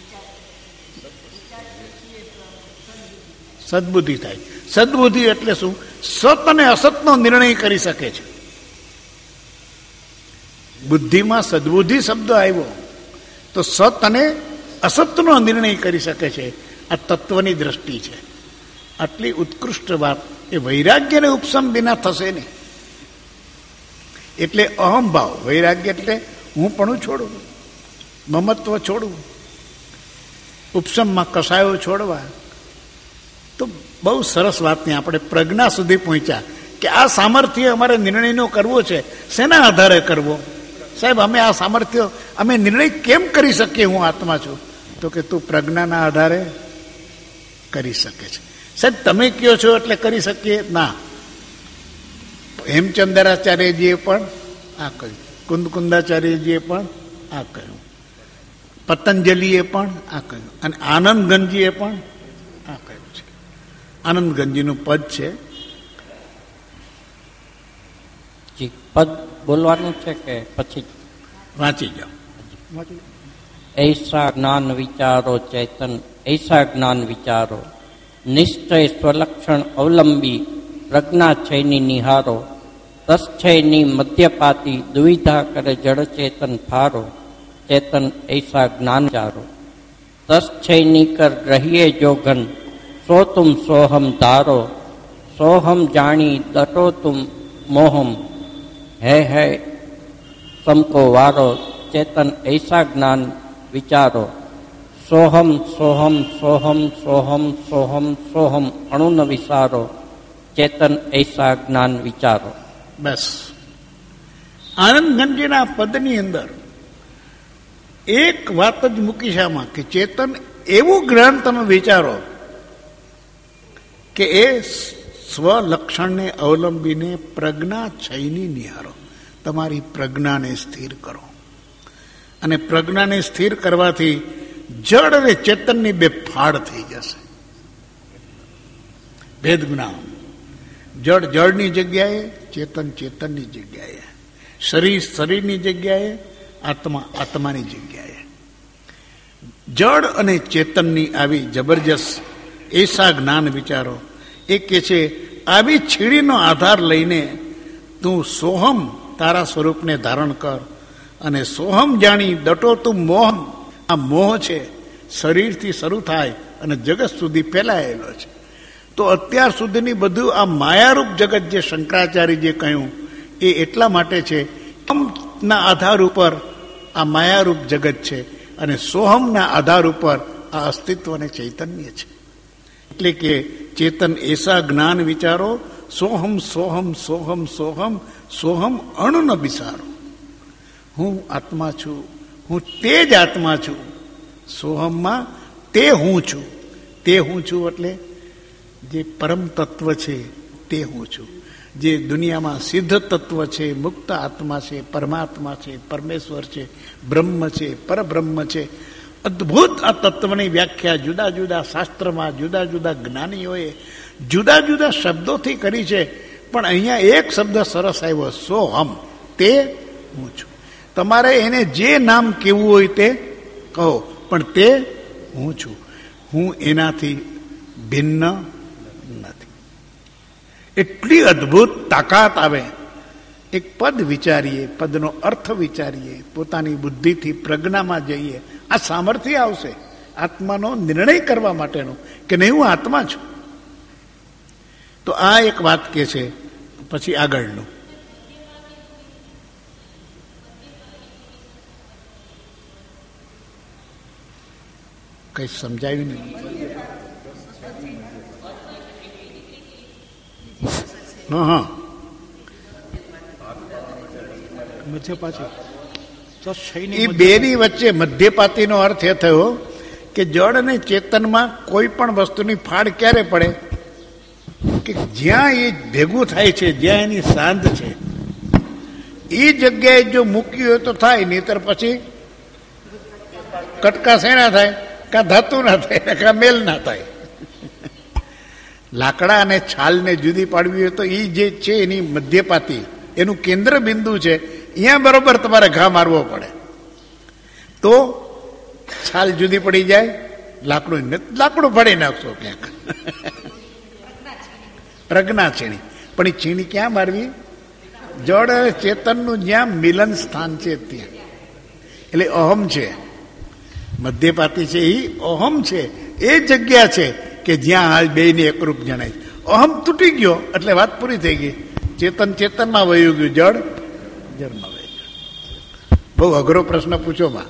સદબુદ્ધિ થાય. સદબુદ્ધિ એટલે શું? સત અને અસતનો નિર્ણય કરી શકે છે. બુદ્ધિમાં સદબુદ્ધિ શબ્દ આવ્યો તો સત અને અસતનો નિર્ણય કરી શકે છે. આ તત્વની દ્રષ્ટિ છે. આટલી ઉત્કૃષ્ટ વાત એ વૈરાગ્યને ઉપશમ વિના થશે નહીં. એટલે અહમભાવ, વૈરાગ્ય એટલે હું પણ છોડવું, મમત્વ છોડવું, ઉપશમમાં કસાયો છોડવા. તો બહુ સરસ વાતની આપણે પ્રજ્ઞા સુધી પહોંચ્યા કે આ સામર્થ્ય અમારે નિર્ણયનો કરવો છે. શેના આધારે કરવો? સાહેબ અમે આ સામર્થ્ય અમે નિર્ણય કેમ કરી શકીએ હું આત્મા છું? તો કે તું પ્રજ્ઞાના આધારે કરી શકે છે. સાહેબ તમે કયો છો એટલે કરી શકીએ ના. હેમચંદ્રાચાર્યજીએ પણ આ કહ્યું, કુંદકુંદાચાર્યજીએ પણ આ કહ્યું, પતંજલિએ પણ આ કહ્યું, અને આનંદગંજીએ પણ આ કહ્યું છે. આનંદગંજીનું પદ છે, પદ બોલવાનું છે કે પછી વાંચી જાઓ. ऐसा ज्ञान विचारो चैतन, ऐसा ज्ञान विचारो निश्चय स्वलक्षण अवलंबी प्रज्ञा छैनी निहारो तस छैनी मध्यपाती दुविधा करे जड़ चेतन फारो चेतन ऐसा ज्ञान विचारो तस छैनी कर रहिए जोगन सो तुम सोहम धारो सोहम जानी दटो तुम मोहम है है समको वारो चेतन ऐसा ज्ञान विचारो सोहम सोहम सोहम सोहम सोहम सोहम अणु न विसारो चेतन ऐसा ज्ञान विचारो. બસ આનંદગંજીના પદની અંદર એક વાત જ મૂકી છે આમાં કે ચેતન એવું જ્ઞાન તમે વિચારો કે એ સ્વલક્ષણને અવલંબીને પ્રજ્ઞા છયની નિહારો. તમારી પ્રજ્ઞાને સ્થિર કરો, અને પ્રજ્ઞાને સ્થિર કરવાથી જડ અને ચેતનની બે ફાડ થઈ જશે. ભેદ જ્ઞાન. જડ જળની જગ્યાએ, ચેતન ચેતનની જગ્યાએ, શરીર શરીરની જગ્યાએ, આત્મા આત્માની જગ્યાએ. જડ અને ચેતનની આવી જબરજસ્ત એસા જ્ઞાન વિચારો. એ કે છે આવી છીડીનો આધાર લઈને તું સોહમ તારા સ્વરૂપને ધારણ કર, અને સોહમ જાણી દટો તું મોહમ. આ મોહ છે શરીરથી શરૂ થાય અને જગત સુધી ફેલાયેલો છે. તો અત્યાર સુધીની બધું આ માયારૂપ જગત જે શંકરાચાર્યજીએ કહ્યું એ એટલા માટે છે ના આધાર ઉપર આ માયારૂપ જગત છે, અને સોહમના આધાર ઉપર આ અસ્તિત્વ અને ચૈતન્ય છે. એટલે કે ચેતન એસા જ્ઞાન વિચારો સોહમ સોહમ સોહમ સોહમ સોહમ અણુ ન વિસારો. હું આત્મા છું, હું તે જ આત્મા છું. સોહમમાં તે હું છું. તે હું છું એટલે જે પરમ તત્વ છે તે હું છું. જે દુનિયામાં સિદ્ધ તત્વ છે, મુક્ત આત્મા છે, પરમાત્મા છે, પરમેશ્વર છે, બ્રહ્મ છે, પરબ્રહ્મ છે. અદ્ભુત આ તત્વની વ્યાખ્યા જુદા જુદા શાસ્ત્રમાં જુદા જુદા જ્ઞાનીઓએ જુદા જુદા શબ્દોથી કરી છે. પણ અહીંયા એક શબ્દ સરસ આવ્યો, સોહમ, તે હું છું. તમારે એને જે નામ કેવું હોય તે કહો, પણ તે હું છું. હું એનાથી ભિન્ન નથી. એટલી અદ્ભુત તાકાત આવે. એક પદ વિચારીએ, પદનો અર્થ વિચારીએ, પોતાની બુદ્ધિથી પ્રજ્ઞામાં જઈએ, આ સામર્થ્ય આવશે આત્માનો નિર્ણય કરવા માટેનો કે નહીં હું આત્મા છું. તો આ એક વાત કે છે. પછી આગળનું કઈ સમજાયું નહીં. હા હા એ બેની વચ્ચે મધ્યપાતીનો અર્થ એ થયો કે જડ અને ચેતનમાં કોઈ પણ વસ્તુની ફાડ ક્યારે પડે કે જ્યાં એ ભેગું થાય છે, જ્યાં એની સાંધ છે એ જગ્યાએ જો મૂક્યું હોય તો થાય, નહીતર પછી કટકા શેના થાય? કાં ધાતુ ના થાય, કાં મેલ ના થાય. લાકડા અને છાલને જુદી પાડવી હોય તો એ જે છે એની મધ્યપાતી, એનું કેન્દ્ર બિંદુ છે, અહીંયા બરોબર તમારે ઘા મારવો પડે. તો છાલ જુદી પડી જાય, લાકડું લાકડું ફાડી નાખશો ક્યાંક. પ્રજ્ઞા છીણી. પણ એ છીણી ક્યાં મારવી? જડ ચેતનનું જ્યાં મિલન સ્થાન છે ત્યાં. એટલે અહમ છે, મધ્યપાતી છે એ અહમ છે, એ જગ્યા છે કે જ્યાં હાલ બેયને એકરૂપ જણાય. અહમ તૂટી ગયો એટલે વાત પૂરી થઈ ગઈ. ચેતન ચેતનમાં વયું ગયું, જળ જળમાં વહી ગયું. બહુ અઘરો પ્રશ્ન પૂછો માં.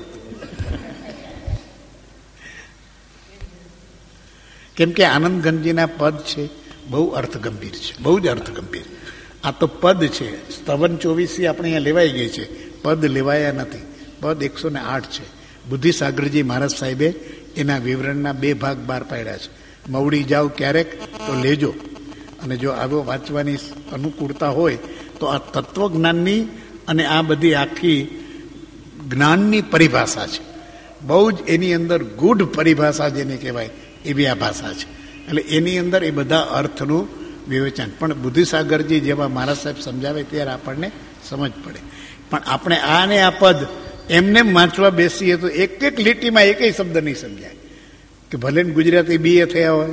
કેમ કે આનંદ ગંજીના પદ છે બહુ અર્થગંભીર છે, બહુ જ અર્થગંભીર. આ તો પદ છે. સ્તવન ચોવીસી આપણે અહીંયા લેવાઈ ગઈ છે, પદ લેવાયા નથી. પદ એકસો ને આઠ છે. બુદ્ધિસાગરજી મહારાજ સાહેબે એના વિવરણના બે ભાગ બહાર પાડ્યા છે. મવડી જાઓ ક્યારેક તો લેજો, અને જો આવો વાંચવાની અનુકૂળતા હોય તો આ તત્વજ્ઞાનની અને આ બધી આખી જ્ઞાનની પરિભાષા છે. બહુ જ એની અંદર ગૂઢ પરિભાષા જેને કહેવાય એવી આ ભાષા છે. એટલે એની અંદર એ બધા અર્થનું વિવેચન પણ બુદ્ધિસાગરજી જેવા મહારાજ સાહેબ સમજાવે ત્યારે આપણને સમજ પડે. પણ આપણે આ ને આ પદ એમને વાંચવા બેસીએ તો એક એક લીટીમાં એક શબ્દ નહીં સમજાય, કે ભલે ગુજરાતી બી એ થયા હોય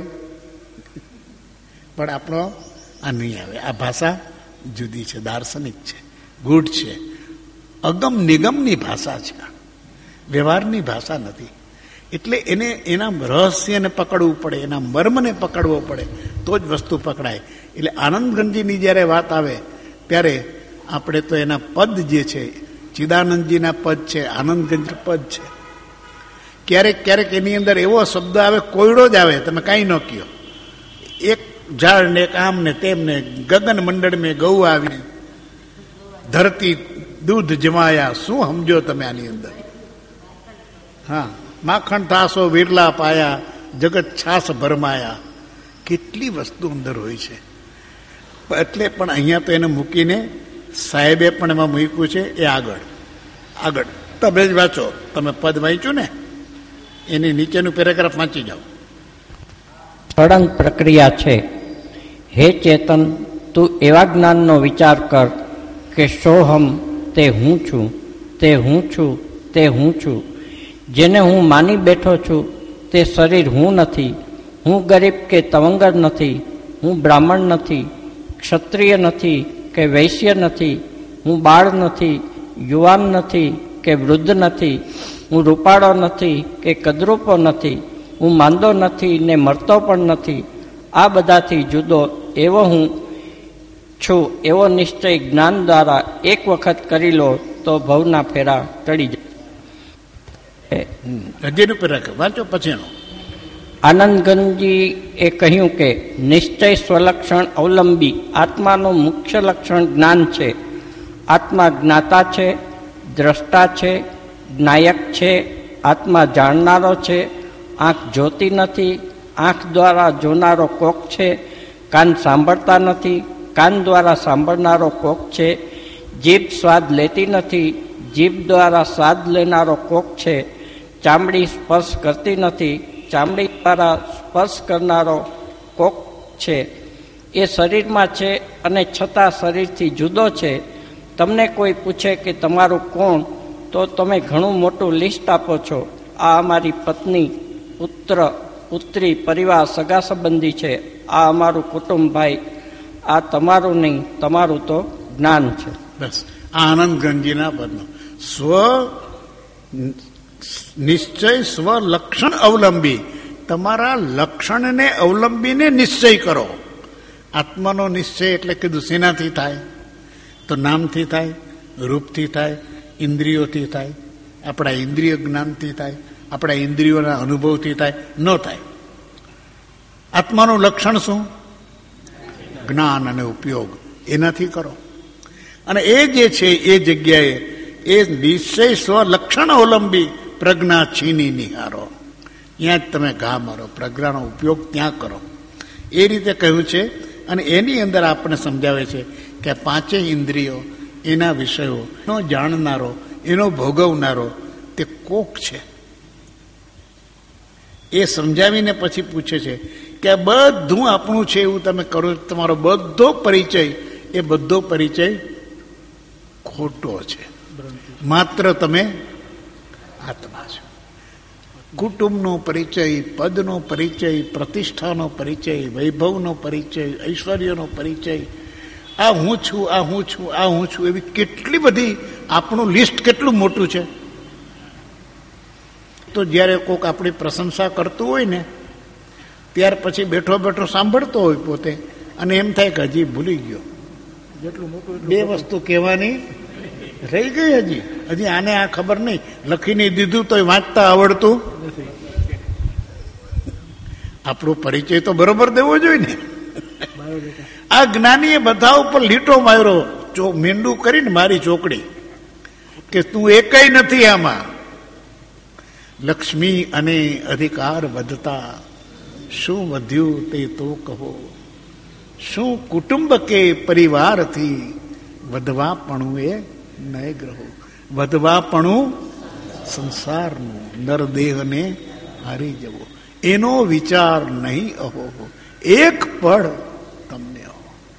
પણ આપણો આ નહીં આવે. આ ભાષા જુદી છે, દાર્શનિક છે, ગૂઢ છે, અગમ નિગમની ભાષા છે, વ્યવહારની ભાષા નથી. એટલે એને એના રહસ્યને પકડવું પડે, એના મર્મને પકડવો પડે તો જ વસ્તુ પકડાય. એટલે આનંદગંજીની જ્યારે વાત આવે ત્યારે આપણે તો એના પદ જે છે, ચિદાનંદજીના પદ છે, આનંદગંજ પદ છે. ક્યારેક ક્યારેક એની અંદર એવો શબ્દ આવે, કોયડો જ આવે, તમે કાંઈ ન કહો. એક ઝાડ ને એક આમ ને તેમ ને ગગન મંડળ મેં ગૌ આવી, ધરતી દૂધ જમાયા, શું સમજો તમે આની અંદર? હા, માખણ થાસો વિરલા પાયા, જગત છાસ ભરમાયા. કેટલી વસ્તુ અંદર હોય છે. એટલે પણ અહીંયા તો એને મૂકીને સાહેબે પણ એમાં મૂક્યું છે. એ આગળ આગળ તમે જ વાંચો, તમે પદ વાંચ્યું ને એની નીચેનું પેરેગ્રાફ વાંચી જાઓ. સળંગ પ્રક્રિયા છે. હે ચેતન, તું એવા જ્ઞાનનો વિચાર કર કે સોહમ તે હું છું, તે હું છું, તે હું છું. જેને હું માની બેઠો છું તે શરીર હું નથી. હું ગરીબ કે તવંગર નથી, હું બ્રાહ્મણ નથી, ક્ષત્રિય નથી કે વૈશ્ય નથી, હું બાળ નથી, યુવાન નથી કે વૃદ્ધ નથી, હું રૂપાળો નથી કે કદરૂપો નથી, હું માંદો નથી ને મરતો પણ નથી. આ બધાથી જુદો એવો હું છું એવો નિશ્ચય જ્ઞાન દ્વારા એક વખત કરી લો તો ભવના ફેરા ટળી જાય. હજીનું પેરા વાંચો પછીનો. આનંદગંજી એ કહ્યું કે નિશ્ચય સ્વલક્ષણ અવલંબી આત્માનું મુખ્ય લક્ષણ જ્ઞાન છે. આત્મા જ્ઞાતા છે, દ્રષ્ટા છે, જ્ઞાયક છે, આત્મા જાણનારો છે. આંખ જોતી નથી, આંખ દ્વારા જોનારો કોક છે. કાન સાંભળતા નથી, કાન દ્વારા સાંભળનારો કોક છે. જીભ સ્વાદ લેતી નથી, જીભ દ્વારા સ્વાદ લેનારો કોક છે. ચામડી સ્પર્શ કરતી નથી, ચામડી દ્વારા સ્પર્શ કરનારો કોક છે. એ શરીરમાં છે અને છતાં શરીરથી જુદો છે. તમને કોઈ પૂછે કે તમારું કોણ, તો તમે ઘણું મોટું લિસ્ટ આપો છો. આ અમારી પત્ની, પુત્ર, પુત્રી, પરિવાર, સગા સંબંધી છે. આ અમારું કુટુંબ, ભાઈ. આ તમારું નહીં, તમારું તો જ્ઞાન છે. બસ આ આનંદગંજીના પદનો સ્વ નિશ્ચય સ્વ લક્ષણ અવલંબી. તમારા લક્ષણને અવલંબીને નિશ્ચય કરો. આત્માનો નિશ્ચય એટલે કીધું શેનાથી થાય? તો નામથી થાય, રૂપથી થાય, ઇન્દ્રિયોથી થાય, આપણા ઇન્દ્રિય જ્ઞાનથી થાય, આપણા ઇન્દ્રિયોના અનુભવથી થાય, ન થાય. આત્માનું લક્ષણ શું? જ્ઞાન અને ઉપયોગ. એનાથી કરો. અને એ જે છે એ જગ્યાએ એ નિશ્ચય સ્વ લક્ષણ અવલંબી પ્રજ્ઞા છીની નિહારો. ત્યાં જ તમે ઘા મારો, પ્રજ્ઞાનો ઉપયોગ ત્યાં કરો. એ રીતે કહ્યું છે. અને એની અંદર આપણને સમજાવે છે કે પાંચેય ઇન્દ્રિયો, એના વિષયો એનો જાણનારો, એનો ભોગવનારો તે કોક છે. એ સમજાવીને પછી પૂછે છે કે આ બધું આપણું છે એવું તમે કરો. તમારો બધો પરિચય, એ બધો પરિચય ખોટો છે. માત્ર તમે આત્મા છો. કુટુંબનો પરિચય, પદનો પરિચય, પ્રતિષ્ઠાનો પરિચય, વૈભવનો પરિચય, ઐશ્વર્યનો પરિચય, આ હું છું, આ હું છું, આ હું છું, એવી કેટલી બધી આપણું લિસ્ટ કેટલું મોટું છે. તો જ્યારે કોઈક આપણી પ્રશંસા કરતું હોય ને ત્યાર પછી બેઠો બેઠો સાંભળતો હોય પોતે અને એમ થાય કે હજી ભૂલી ગયો. જેટલું મોટું બે વસ્તુ કહેવાની રહી ગઈ. હજી હજી આને આ ખબર નહીં, લખીને દીધું તો વાંચતા આવડતું. આપણો પરિચય તો બરોબર દેવો જોઈએ ને. આ જ્ઞાનીએ બધા ઉપર લીટો માર્યો, મીંડું કરીને મારી ચોકડી, કે તું એકય નથી આમાં. લક્ષ્મી અને અધિકાર વધતા શું વધ્યું તે તો કહો, શું કુટુંબ કે પરિવારથી વધવાપણું એ નય ગ્રહો. વધવાપણું સંસારનું, નરદેહને હારી જવો, એનો વિચાર નહીં અહો. એક પળ તમને અહો.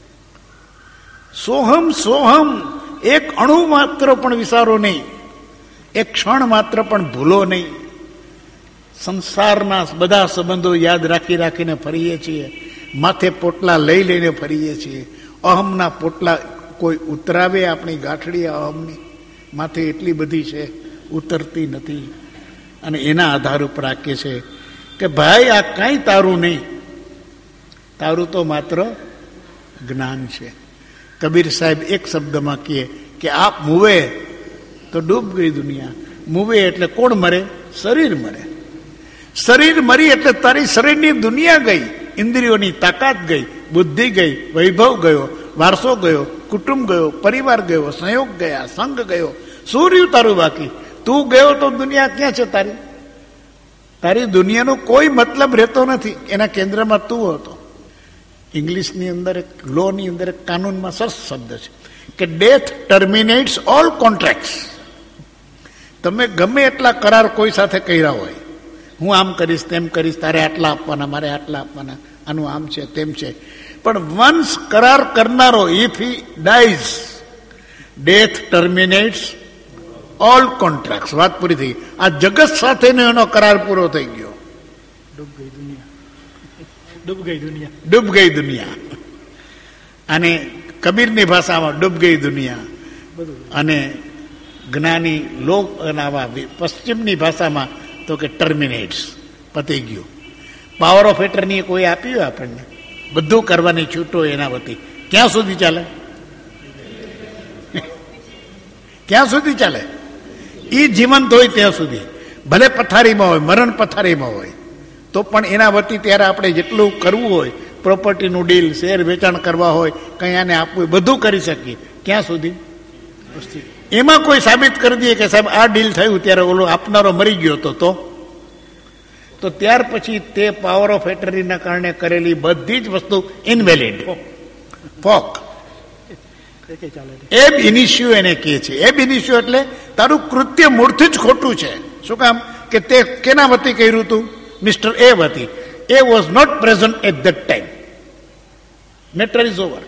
સોહમ સોહમ, એક અણુ માત્ર પણ વિચારો નહીં, એક ક્ષણ માત્ર પણ ભૂલો નહીં. સંસારના બધા સંબંધો યાદ રાખી રાખીને ફરીએ છીએ, માથે પોટલા લઈ લઈને ફરીએ છીએ. અહમના પોટલા કોઈ ઉતરાવે આપણી ગાંઠડી અહમની માથે એટલી બધી છે, ઉતરતી નથી. અને એના આધાર ઉપર રાખીએ છે કે ભાઈ આ કાંઈ તારું નહીં, તારું તો માત્ર જ્ઞાન છે. કબીર સાહેબ એક શબ્દમાં કહે કે આપ મૂવે તો ડૂબ ગઈ દુનિયા. મૂવે એટલે કોણ મરે? શરીર મરે. શરીર મરી એટલે તારી શરીરની દુનિયા ગઈ, ઇન્દ્રિયોની તાકાત ગઈ, બુદ્ધિ ગઈ, વૈભવ ગયો, વારસો ગયો, કુટુંબ ગયો, પરિવાર ગયો, સંયોગ ગયા, સંઘ ગયો. શું રહ્યું તારું બાકી? તું ગયો તો દુનિયા ક્યાં છે તારી? તારી દુનિયાનો કોઈ મતલબ રહેતો નથી. એના કેન્દ્રમાં તું હતો. ઇંગ્લિશની અંદર એક લોની અંદર એક કાનૂનમાં સરસ શબ્દ છે કે ડેથ ટર્મિનેટ્સ ઓલ કોન્ટ્રાક્ટ્સ. તમે ગમે એટલા કરાર કોઈ સાથે કર્યા હોય, હું આમ કરીશ, તેમ કરીશ, તારે આટલા આપવાના, મારે આટલા આપવાના, આનું આમ છે તેમ છે, પણ વન્સ કરાર કરનારો if he dies, death terminates all contracts. વાત પૂરી થઈ. આ જગત સાથેનો એનો કરાર પૂરો થઈ ગયો. ડૂબ ગઈ દુનિયા, ડૂબ ગઈ દુનિયા, ડૂબ ગઈ દુનિયા. અને કબીરની ભાષામાં ડૂબ ગઈ દુનિયા, અને જ્ઞાની લોક આવા પશ્ચિમની ભાષામાં તો કે ટર્મિનેટ્સ, પતી ગયું. પાવર ઓફ એટર્ની કોઈ આપ્યું આપણને, બધું કરવાની છૂટો એના વતી. ક્યાં સુધી ચાલે? ક્યાં સુધી ચાલે? એ જીવંત હોય ત્યાં સુધી, ભલે પથારીમાં હોય, મરણ પથારીમાં હોય, તો પણ એના વતી ત્યારે આપણે જેટલું કરવું હોય, પ્રોપર્ટીનું ડીલ, શેર વેચાણ કરવા હોય, કંઈ આને આપવું, બધું કરી શકીએ. ક્યાં સુધી? એમાં કોઈ સાબિત કરી દઈએ કે સાહેબ આ ડીલ થયું ત્યારે ઓલો આપનારો મરી ગયો હતો, તો તો ત્યાર પછી તે પાવર ઓફ એટર્નીના કારણે કરેલી બધી જ વસ્તુ ઇનવેલિડ, ફોક. એબ ઇનિશિયો એને કહે છે. એબ ઇનિશિયો એટલે તારું કૃત્ય મૂળથી જ ખોટું છે. શું કામ? કે તે કેના વતી કર્યું હતું? મિસ્ટર એ વતી. A was not present at that time. Matter is over.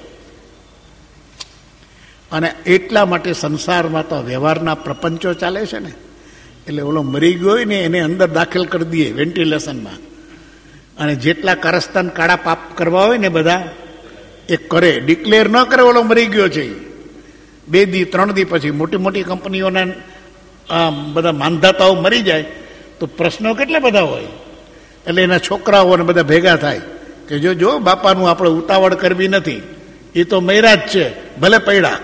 અને એટલા માટે સંસારમાં તો વ્યવહારના પ્રપંચો ચાલે છે ને, એટલે ઓલો મરી ગયો હોય ને એને અંદર દાખલ કરી દઈએ વેન્ટિલેશનમાં, અને જેટલા કારસ્તાન કાળા પાપ કરવા હોય ને બધા એ કરે, ડિક્લેર ન કરે ઓલો મરી ગયો છે. બે દી ત્રણ દી પછી મોટી મોટી કંપનીઓના બધા માંધાતાઓ મરી જાય તો પ્રશ્નો કેટલા બધા હોય. એટલે એના છોકરાઓને બધા ભેગા થાય કે જો જો બાપાનું આપણે ઉતાવળ કરવી નથી, એ તો મૈરા જ છે, ભલે પૈડા.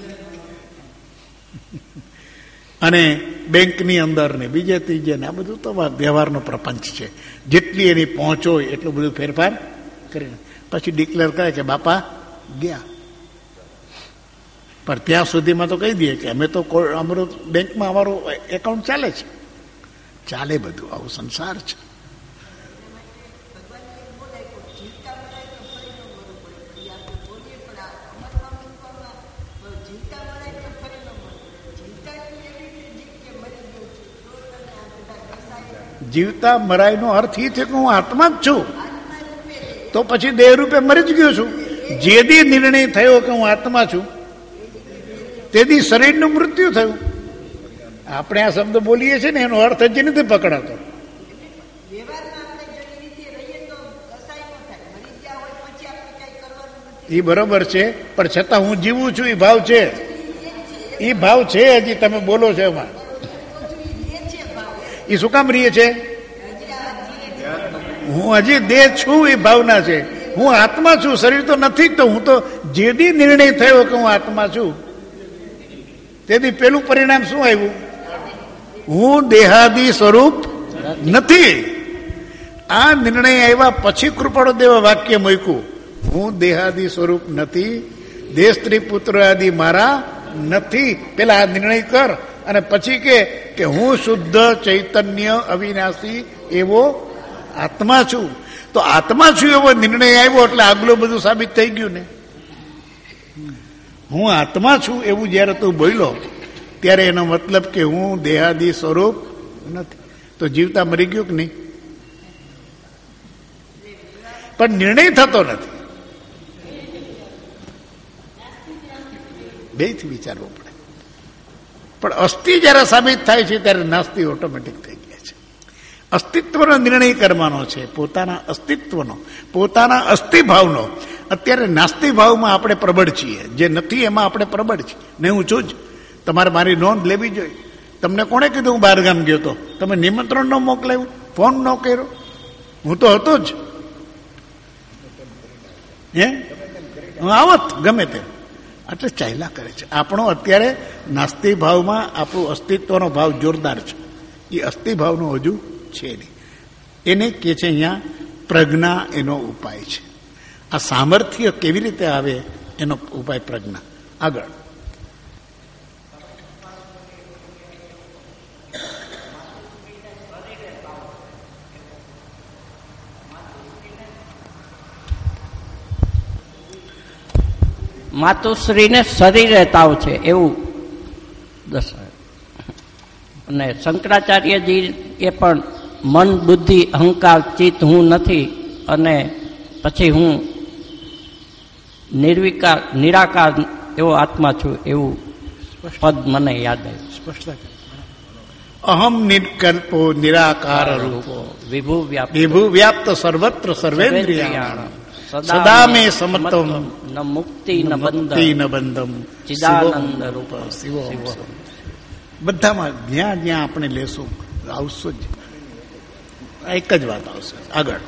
અને બેંકની અંદર ને બીજે ત્રીજે ને આ બધું તો વ્યવહારનો પ્રપંચ છે. જેટલી એની પહોંચ હોય એટલું બધું ફેરફાર કરીને પછી ડિક્લેર કરે કે બાપા ગયા. પણ ત્યાં સુધીમાં તો કહી દઈએ કે અમે તો અમારું બેંકમાં અમારું એકાઉન્ટ ચાલે છે. ચાલે બધું, આવું સંસાર છે. જીવતા મરાયનો અર્થ એ છે કે હું આત્મા જ છું, તો પછી દેહ રૂપે મરી જ ગયો છું. જે દી નિર્ણય થયો કે હું આત્મા છું તે દી શરીરનું મૃત્યુ થયું. આપણે આ શબ્દ બોલીએ છીએ ને એનો અર્થ જ નથી પકડાતો. એ બરોબર છે, પણ છતાં હું જીવું છું એ ભાવ છે, એ ભાવ છે. હજી તમે બોલો છો એમાં એ શું કામ રહીએ છે? હું હજી દેહ છું એ ભાવના છે. હું આત્મા છું, શરીર તો નથી. તો હું તો જે દી નિર્ણય થયો કે હું આત્મા છું તેથી પેલું પરિણામ શું આવ્યું? હું દેહાદી સ્વરૂપ નથી. આ નિર્ણય આવ્યા પછી કૃપાળુ દેવ વાક્ય મૂક્યું, હું દેહાદી સ્વરૂપ નથી, દેહ સ્ત્રી પુત્ર આદિ મારા નથી. પેલા આ નિર્ણય કર અને પછી કે હું શુદ્ધ ચૈતન્ય અવિનાશી એવો આત્મા છું. તો આત્મા છું એવો નિર્ણય આવ્યો એટલે આગલું બધું સાબિત થઈ ગયું ને. હું આત્મા છું એવું જયારે તું બોલ્યો ત્યારે એનો મતલબ કે હું દેહાદી સ્વરૂપ નથી. તો જીવતા મરી ગયું કે નહીં? પણ નિર્ણય થતો નથી. બેથી વિચારવું પડે. પણ અસ્થિ જયારે સાબિત થાય છે ત્યારે નાસ્તિ ઓટોમેટિક થઈ ગયા છે. અસ્તિત્વનો નિર્ણય કરવાનો છે, પોતાના અસ્તિત્વનો, પોતાના અસ્થિભાવનો. અત્યારે નાસ્તિ ભાવમાં આપણે પ્રબળ છીએ, જે નથી એમાં આપણે પ્રબળ છીએ. ને હું છું જ. તમારે મારી નોંધ લેવી જોઈએ. તમને કોણે કીધું હું બહારગામ ગયો તો? તમે નિમંત્રણ ન મોકલાવ્યું, ફોન ન કર્યો? હું તો હતો જ. હે હું આવત ગમે તેમ. એટલે ચાલ્યા કરે છે. આપણો અત્યારે નાસ્તિ ભાવમાં આપણું અસ્તિત્વનો ભાવ જોરદાર છે. એ અસ્થિભાવનો હજુ છે નહીં. એને કે છે અહીંયા પ્રજ્ઞા એનો ઉપાય છે. આ સામર્થ્ય કેવી રીતે આવે એનો ઉપાય પ્રજ્ઞા. આગળ માતુશ્રીને શરીરે તાવ છે એવું દર્શાવે. અને શંકરાચાર્યજી એ પણ મન બુદ્ધિ અહંકાર ચિત્ત હું નથી અને પછી હું નિર્વિકાર નિરાકાર એવો આત્મા છું એવું પદ મને યાદ આવ્યું. સ્પષ્ટ અહમ નિકલ્પો નિરાકાર રૂપો વિભુ વ્યાપ્ત વિભુ વ્યાપ્ત સર્વત્ર સર્વેન્દ્રિયાણ સદા મે સમત્વમ ન મુક્તિ ન મુક્તિ ન બંધમ ચિદાનંદ રૂપ શિવો. બધામાં જ્યાં જ્યાં આપણે લેશું આવશું જ એક જ વાત આવશે. આગળ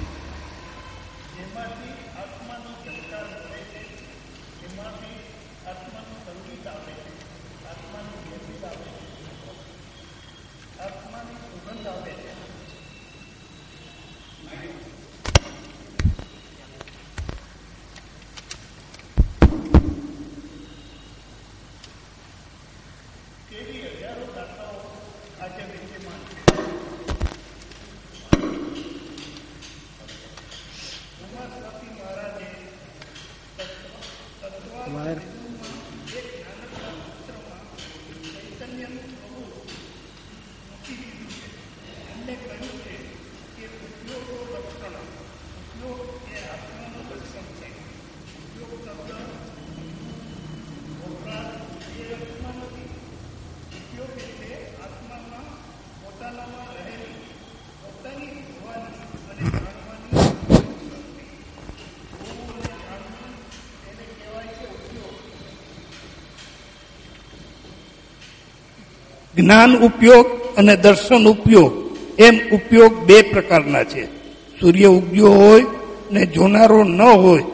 જ્ઞાન ઉપયોગ અને દર્શન ઉપયોગ એમ ઉપયોગ બે પ્રકારના છે. સૂર્ય ઉગ્યો હોય ને જોનારો ન હોય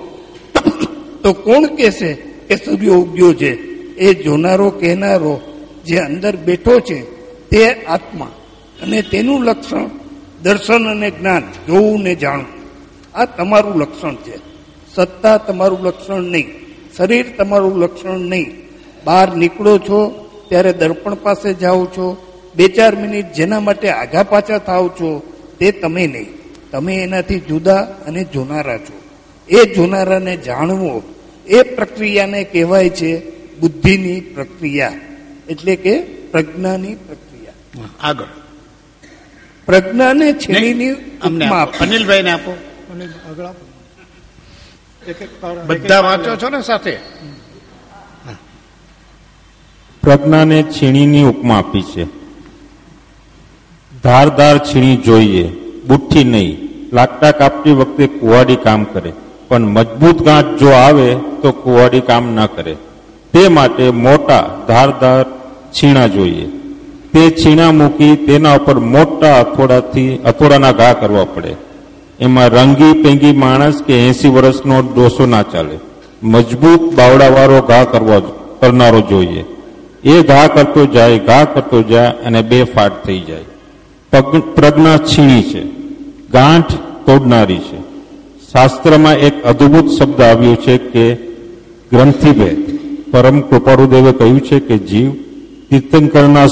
તો કોણ કહેશે કે સૂર્ય ઉગ્યો છે? એ જોનારો કહેનારો જે અંદર બેઠો છે તે આત્મા, અને તેનું લક્ષણ દર્શન અને જ્ઞાન, જોવું ને જાણવું. આ તમારું લક્ષણ છે. સત્તા તમારું લક્ષણ નહીં, શરીર તમારું લક્ષણ નહીં. બહાર નીકળો છો ત્યારે દર્પણ પાસે જાઓ છો, બે ચાર મિનિટ જેના માટે આગા પાછા થાવ છો તે તમે નહીં. તમે એનાથી જુદા અને જોનારા છો. એ જોનારાને જાણવો, એ પ્રક્રિયાને કહેવાય છે બુદ્ધિની પ્રક્રિયા, એટલે કે પ્રજ્ઞાની પ્રક્રિયા. આગળ પ્રજ્ઞાને છેડીની ઉપમા અનિલભાઈ ને આપો. આગળ આપો. બધા વાંચો છો ને સાથે? પ્રજ્ઞાને છીણીની ઉપમા આપી છે. ધારદાર છીણી જોઈએ, બુઠ્ઠી નહીં. લાકડા કાપતી વખતે કુવાડી કામ કરે, પણ મજબૂત ગાંઠ જો આવે તો કુવાડી કામ ન કરે. તે માટે મોટા ધારદાર છીણા જોઈએ. તે છીણા મૂકી તેના ઉપર મોટા હથોડાથી હથોડાના ઘા કરવા પડે. એમાં રંગી પેંગી માણસ કે એસી વર્ષનો ડોસો ના ચાલે. મજબૂત બાવડાવાળો ઘા કરવા કરનારો જોઈએ. એ ઘા કરતો જાય ઘા કરતો જાય અને બે ફાટ થઈ જાય. પ્રજ્ઞા છીણી છે, ગાંઠ તોડનારી છે. શાસ્ત્રમાં એક અદ્ભુત શબ્દ આવ્યો છે કે ગ્રંથિભેદ. પરમ કૃપાળુદેવે કહ્યું છે કે જીવ તીર્થંકરના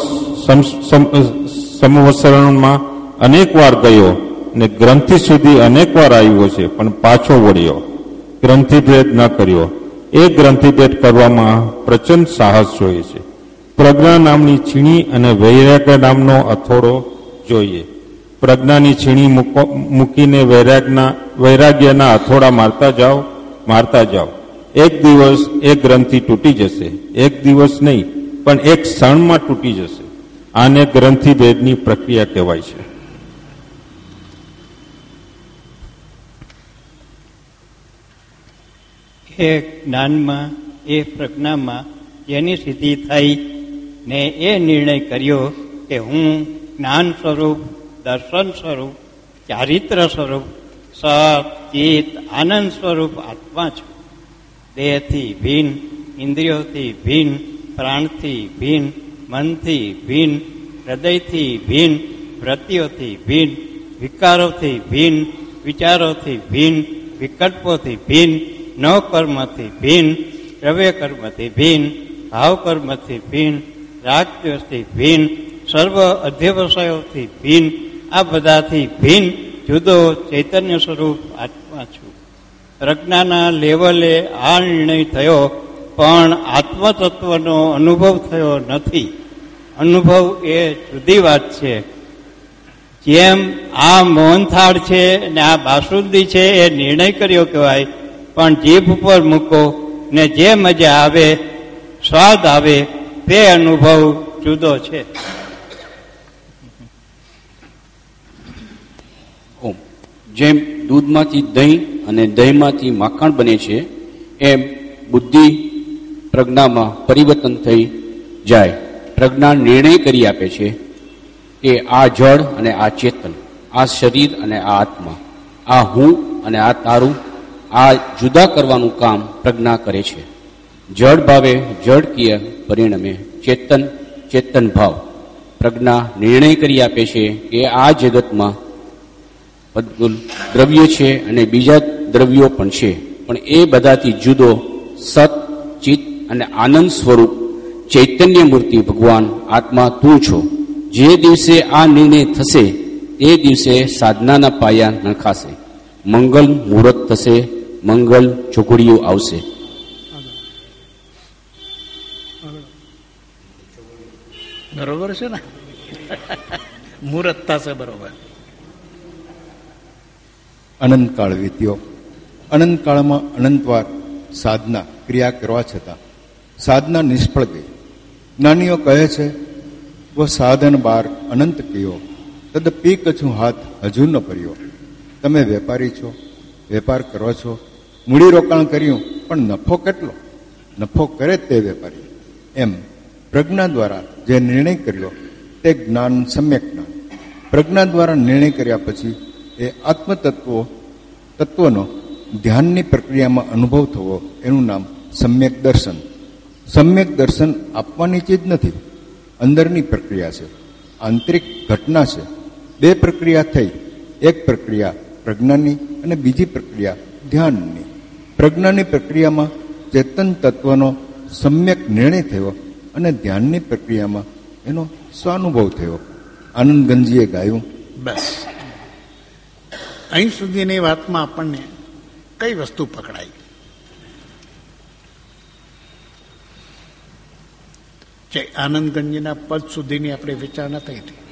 સમવસરણમાં અનેક વાર ગયો ને ગ્રંથિ સુધી અનેક વાર આવ્યો છે, પણ પાછો વળ્યો, ગ્રંથિભેદ ન કર્યો. એ ગ્રંથિભેદ કરવામાં પ્રચંડ સાહસ જોઈએ છે. પ્રજ્ઞા નામની છીણી અને વૈરાગ્ય નામનો અથોડો જોઈએ. પ્રજ્ઞાની છીણી મૂકીને વૈરાગના વૈરાગ્યના અથોડા મારતા જાઓ મારતા જાઓ એક દિવસ એક ગ્રંથિ તૂટી જશે. એક દિવસ નહીં પણ એક ક્ષણમાં તૂટી જશે. આને ગ્રંથિભેદની પ્રક્રિયા કહેવાય છે. એ જ્ઞાનમાં, એ પ્રજ્ઞામાં જેની સિદ્ધિ થઈ ને એ નિર્ણય કર્યો કે હું જ્ઞાન સ્વરૂપ, દર્શન સ્વરૂપ, ચારિત્ર સ્વરૂપ, સત ચિત આનંદ સ્વરૂપ આત્મા છું. દેહથી ભિન્ન, ઇન્દ્રિયોથી ભિન્ન, પ્રાણથી ભિન્ન, મનથી ભિન્ન, હૃદયથી ભિન્ન, વૃત્તિઓથી ભિન્ન, વિકારોથી ભિન્ન, વિચારોથી ભિન્ન, વિકલ્પોથી ભિન્ન, ન કર્મથી ભિન્ન, દ્રવ્ય કર્મથી ભિન્ન, ભાવ કર્મથી ભિન્ન, રાગ દ્વેષથી ભિન્ન, સર્વ અધ્યવસાયોથી ભિન્ન, આ બધાથી ભિન્ન જુદો ચૈતન્ય સ્વરૂપ આત્મા છું. પ્રજ્ઞાના લેવલે આ નિર્ણય થયો, પણ આત્મતત્વનો અનુભવ થયો નથી. અનુભવ એ જુદી વાત છે. જેમ આ મોહનથાળ છે ને આ બાસુંદી છે એ નિર્ણય કર્યો કહેવાય, પણ જીભ ઉપર મૂકો ને જે મજા આવે, સ્વાદ આવે, તે અનુભવ જુદો છે. જેમ દૂધમાંથી દહીં અને દહીંમાંથી માખણ બને છે, એમ બુદ્ધિ પ્રજ્ઞામાં પરિવર્તન થઈ જાય. પ્રજ્ઞા નિર્ણય કરી આપે છે કે આ જળ અને આ ચેતન, આ શરીર અને આ આત્મા, આ હું અને આ તારું, આ જુદા કરવાનું કામ પ્રજ્ઞા કરે છે. જળ ભાવે જળકીય પરિણમે, ચેતન ચેતન ભાવ. પ્રજ્ઞા નિર્ણય કરી આપે છે કે આ જગતમાં દ્રવ્ય છે અને બીજા દ્રવ્યો પણ છે, પણ એ બધાથી જુદો સત ચિત અને આનંદ સ્વરૂપ ચૈતન્ય મૂર્તિ ભગવાન આત્મા તું છો. જે દિવસે આ નિર્ણય થશે તે દિવસે સાધનાના પાયા નખાશે, મંગલ મુહૂર્ત થશે, મંગલ ચોઘડિયું આવશે. બરોબર છે ને? મુહૂર્ત થશે, બરોબર. અનંતકાળ વીત્યો. અનંતકાળમાં અનંતવાર સાધના ક્રિયા કરવા છતાં સાધના નિષ્ફળ ગઈ. જ્ઞાનીઓ કહે છે, વો સાધન બાર અનંત કયો, તદપી કછું હાથ હજુ ન ભર્યો. તમે વેપારી છો, વેપાર કરો છો, મૂડીરોકાણ કર્યું, પણ નફો કેટલો? નફો કરે તે વેપારી. એમ પ્રજ્ઞા દ્વારા જે નિર્ણય કર્યો તે જ્ઞાન સમ્યક જ્ઞાન. પ્રજ્ઞા દ્વારા નિર્ણય કર્યા પછી એ આત્મતત્વો તત્વનો ધ્યાનની પ્રક્રિયામાં અનુભવ થવો, એનું નામ સમ્યક દર્શન. સમ્યક દર્શન આપવાની ચીજ નથી, અંદરની પ્રક્રિયા છે, આંતરિક ઘટના છે. બે પ્રક્રિયા થઈ, એક પ્રક્રિયા પ્રજ્ઞાની અને બીજી પ્રક્રિયા ધ્યાનની. પ્રજ્ઞાની પ્રક્રિયામાં ચેતન તત્વનો સમ્યક નિર્ણય થયો અને ધ્યાનની પ્રક્રિયામાં એનો સ્વાનુભવ થયો. આનંદગંજીએ ગાયું. બસ અહીં સુધીની વાતમાં આપણને કઈ વસ્તુ પકડાઈ? જે આનંદગંજીના પદ સુધીની આપણે વિચારણા થઈ હતી.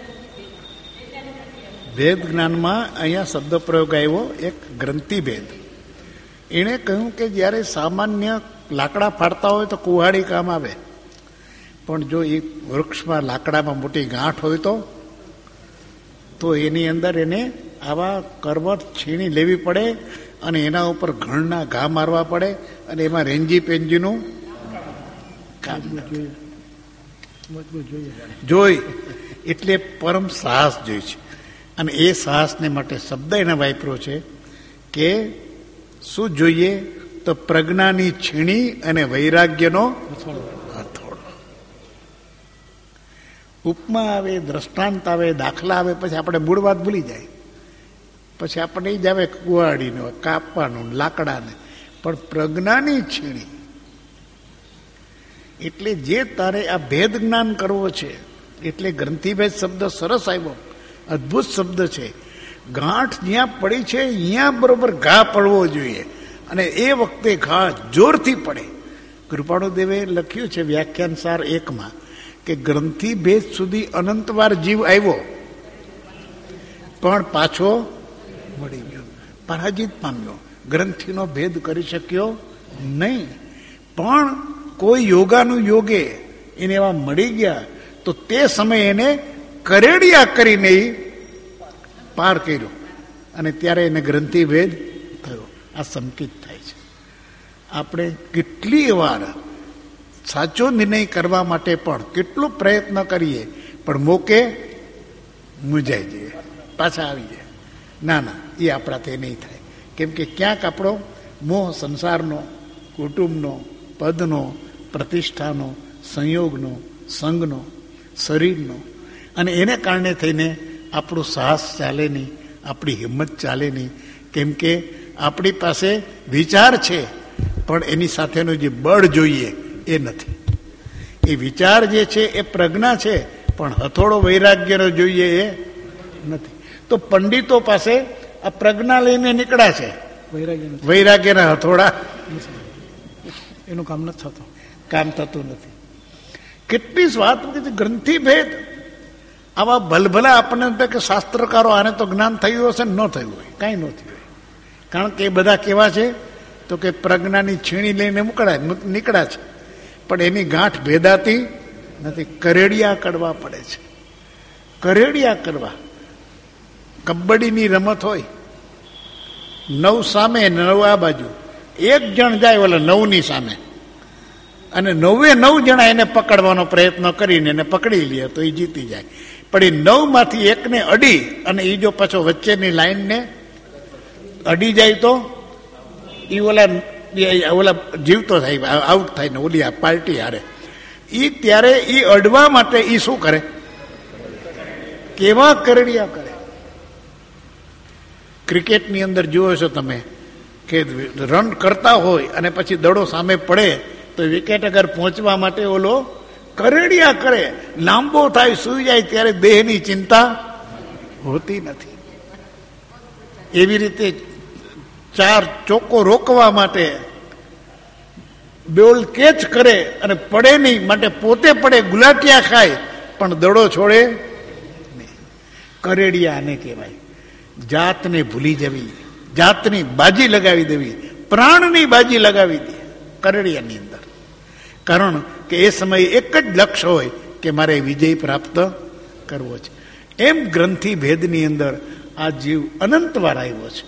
ભેદ જ્ઞાનમાં અહીંયા શબ્દ પ્રયોગ આવ્યો, એક ગ્રંથિ ભેદ. એણે કહ્યું કે જ્યારે સામાન્ય લાકડા ફાડતા હોય તો કુહાડી કામ આવે, પણ જો એ વૃક્ષમાં લાકડામાં મોટી ગાંઠ હોય તો તો એની અંદર એને આવા કરવટ છીણી લેવી પડે અને એના ઉપર ઘણના ઘા મારવા પડે અને એમાં રેંજી પેંજીનું કામ જોઈ. એટલે પરમ સાહસ જોઈ છે. અને એ સાહસને માટે શબ્દ એને વાપર્યો છે કે શું જોઈએ તો પ્રજ્ઞાની છીણી અને વૈરાગ્યનો હથોડો. ઉપમા આવે, દ્રષ્ટાંત આવે, દાખલા આવે, પછી આપણે મૂળ વાત ભૂલી જાય. પછી આપણને એ જ આવે કુવાડીને કાપવાનું, લાકડાને. પણ પ્રજ્ઞાની છીણી એટલે જે તારે આ ભેદ જ્ઞાન કરવો છે. એટલે ગ્રંથિભેદ શબ્દ સરસ આવ્યો, અદભુત શબ્દ છે. ગાંઠ જ્યાં પડી છે અહીંયા બરોબર ઘા પડવો જોઈએ, અને એ વખતે ઘા જોરથી પડે. કૃપાણુદેવે લખ્યું છે વ્યાખ્યાન સાર એકમાં કે ગ્રંથિભેદ સુધી અનંતવાર જીવ આવ્યો પણ પાછો મળી ગયો, પરાજિત પામ્યો, ગ્રંથિનો ભેદ કરી શક્યો નહીં. પણ કોઈ યોગાનું યોગે એને એવા મળી ગયા તો તે સમયે એને કરેડિયા કરીને પાર કર્યો, અને ત્યારે એને ગ્રંથિભેદ થયો. આ સંકિત થાય છે. આપણે કેટલી વાર સાચો નિર્ણય કરવા માટે પણ કેટલો પ્રયત્ન કરીએ પણ મોકે મૂંઝાઈ જઈએ, પાછા આવી જાય. ના ના, એ આપણાથી નહીં થાય. કેમ કે ક્યાંક આપણો મોહ સંસારનો, કુટુંબનો, પદનો, પ્રતિષ્ઠાનો, સંયોગનો, સંઘનો, શરીરનો, અને એને કારણે થઈને આપણું સાહસ ચાલે નહીં, આપણી હિંમત ચાલે નહીં. કેમ કે આપણી પાસે વિચાર છે પણ એની સાથેનું જે બળ જોઈએ એ નથી. એ વિચાર જે છે એ પ્રજ્ઞા છે પણ હથોડો વૈરાગ્યનો જોઈએ એ નથી. તો પંડિતો પાસે આ પ્રજ્ઞા લઈને નીકળ્યા છે, વૈરાગ્યના હથોડા એનું કામ નથી થતું, કામ થતું નથી. કેટલી વાત ગ્રંથિભેદ આવા ભલભલા આપણને કે શાસ્ત્રકારો આને તો જ્ઞાન થયું હશે ને ન થયું હોય, કાંઈ ન થયું હોય. કારણ કે એ બધા કેવા છે તો કે પ્રજ્ઞાની છીણી લઈને મોકળ્યા નીકળ્યા છે, પણ એની ગાંઠ ભેદાતી નથી. કરેડિયા કરવા પડે છે, કરેડિયા કરવા. કબડ્ડીની રમત હોય, નવ સામે નવ આ બાજુ, એક જણ જાય ઓલા નવની સામે, અને નવે નવ જણા એને પકડવાનો પ્રયત્ન કરીને એને પકડી લે તો એ જીતી જાય. પણ એ નવ માંથી એકને અડી અને એ જો પાછો વચ્ચેની લાઈનને અડી જાય તો એ ઓલા ઓલા જીવતો થાય, આઉટ થાય ને ઓલી આ પાર્ટી હારે. એ ત્યારે એ અડવા માટે એ શું કરે, કેવા કરડિયા કરે. ક્રિકેટની અંદર જુઓ છો તમે કે રન કરતા હોય અને પછી દડો સામે પડે તો વિકેટ અગર પહોંચવા માટે ઓલો કરડિયા કરે, લાંબો થાય, સુઈ જાય, ત્યારે દેહની ચિંતા હોતી નથી. એવી રીતે ચાર ચોક્કો રોકવા માટે બોલ કેચ કરે અને પડે નહીં માટે પોતે પડે, ગુલાટિયા ખાય પણ દડો છોડે નહીં. કરેડિયા આને કહેવાય. જાતને ભૂલી જવી, જાતની બાજી લગાવી દેવી, પ્રાણની બાજી લગાવી દે કરડિયાની અંદર. કારણ કે એ સમયે એક જ લક્ષ્ય હોય કે મારે વિજય પ્રાપ્ત કરવો છે. એમ ગ્રંથિ ભેદની અંદર આ જીવ અનંતવાર આવ્યો છે.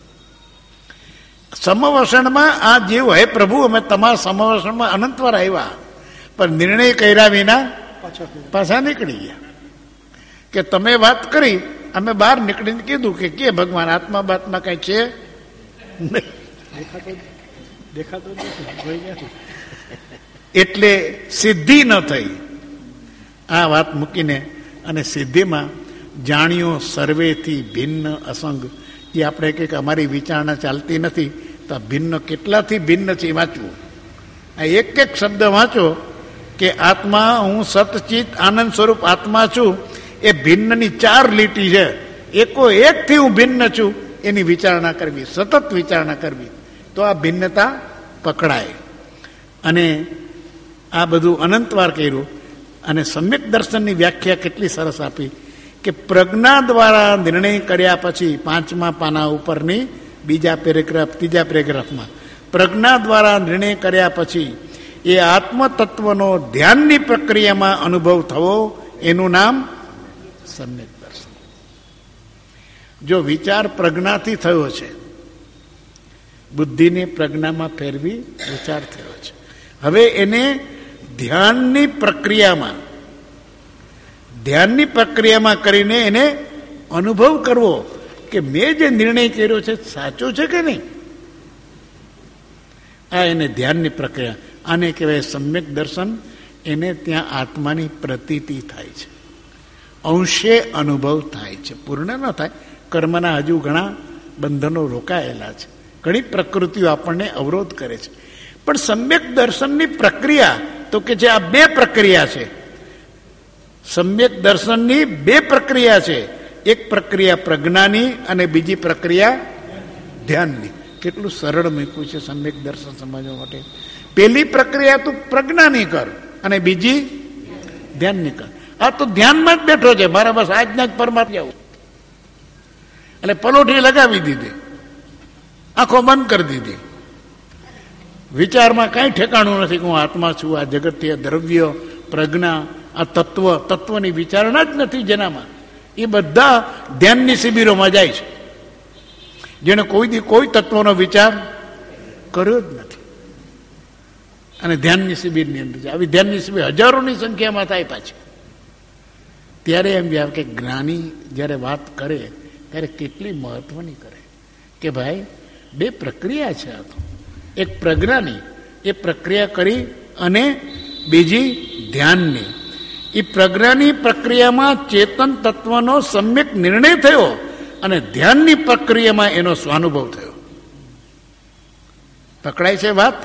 સમવસણમાં આ જીવ હે પ્રભુ અમે તમારા સમવસણમાં અનંતવાર આવ્યા, પણ નિર્ણય કર્યા વિના પાછા નીકળી ગયા. કે તમે વાત કરી, અમે બહાર નીકળીને કીધું કે કે ભગવાન આત્મા બાત્મા કઈ છે નહીં, દેખાતો દેખાતો એટલે સિદ્ધિ ન થઈ. આ વાત મૂકીને અને સિદ્ધિમાં જાણ્યો સર્વેથી ભિન્ન અસંગ. એ આપણે કંઈક અમારી વિચારણા ચાલતી નથી તો આ ભિન્ન કેટલાથી ભિન્ન છે વાંચવું. આ એક એક શબ્દ વાંચો કે આત્મા હું સતચિત આનંદ સ્વરૂપ આત્મા છું, એ ભિન્નની ચાર લીટી છે. એકો એકથી હું ભિન્ન છું એની વિચારણા કરવી, સતત વિચારણા કરવી, તો આ ભિન્નતા પકડાય. અને આ બધું અનંતવાર કર્યું. અને સમ્યક દર્શનની વ્યાખ્યા કેટલી સરસ આપી કે પ્રજ્ઞા દ્વારા નિર્ણય કર્યા પછી, પાંચમા પાના ઉપરની બીજા પેરેગ્રાફ ત્રીજા પેરેગ્રાફમાં, પ્રજ્ઞા દ્વારા નિર્ણય કર્યા પછી એ આત્મતત્વનો ધ્યાનની પ્રક્રિયામાં અનુભવ થવો, એનું નામ સમ્યક દર્શન. જો વિચાર પ્રજ્ઞાથી થયો છે, બુદ્ધિને પ્રજ્ઞામાં ફેરવી વિચાર થયો છે, હવે એને ધ્યાનની પ્રક્રિયામાં ધ્યાનની પ્રક્રિયામાં કરીને એને અનુભવ કરવો કે મેં જે નિર્ણય કર્યો છે સાચો છે કે નહીં. આ એને ધ્યાનની પ્રક્રિયા, આને કહેવાય સમ્યક દર્શન. એને ત્યાં આત્માની પ્રતીતિ થાય છે, અંશે અનુભવ થાય છે, પૂર્ણ ન થાય. કર્મના હજુ ઘણા બંધનો રોકાયેલા છે, ઘણી પ્રકૃતિઓ આપણને અવરોધ કરે છે. પણ સમ્યક દર્શનની પ્રક્રિયા તો કે જે આ બે પ્રક્રિયા છે, સમ્યક દર્શનની બે પ્રક્રિયા છે. એક પ્રક્રિયા પ્રજ્ઞાની અને બીજી પ્રક્રિયા ધ્યાનની. કેટલું સરળ મૂક્યું છે સમ્યક દર્શન સમજવા માટે. પહેલી પ્રક્રિયા તું પ્રજ્ઞાની કર અને બીજી ધ્યાનની કર. આ તો ધ્યાનમાં જ બેઠો છે, મારા બસ આજના જ પરમાત્મા જાવ એટલે પલોઠી લગાવી દીધી, આંખો બંધ કરી દીધી. વિચારમાં કાંઈ ઠેકાણું નથી કે હું આત્મા છું, આ જગત, દ્રવ્ય, પ્રજ્ઞા, આ તત્વ, તત્વની વિચારણા જ નથી જેનામાં. એ બધા ધ્યાનની શિબિરોમાં જાય છે, જેને કોઈ દી કોઈ તત્વનો વિચાર કર્યો જ નથી અને ધ્યાનની શિબિરની અંદર છે. આવી ધ્યાનની શિબિર હજારોની સંખ્યામાં થાય પાછી. ત્યારે એમ આવે કે જ્ઞાની જ્યારે વાત કરે ત્યારે કેટલી મહત્વની કરે કે ભાઈ બે પ્રક્રિયા છે. આ તો એક પ્રજ્ઞાની, એ પ્રક્રિયા કરી, અને બીજી ધ્યાનની. એ પ્રજ્ઞાની પ્રક્રિયામાં ચેતન તત્વનો સમ્યક નિર્ણય થયો અને ધ્યાનની પ્રક્રિયામાં એનો સ્વાનુભવ થયો. પકડાય છે વાત?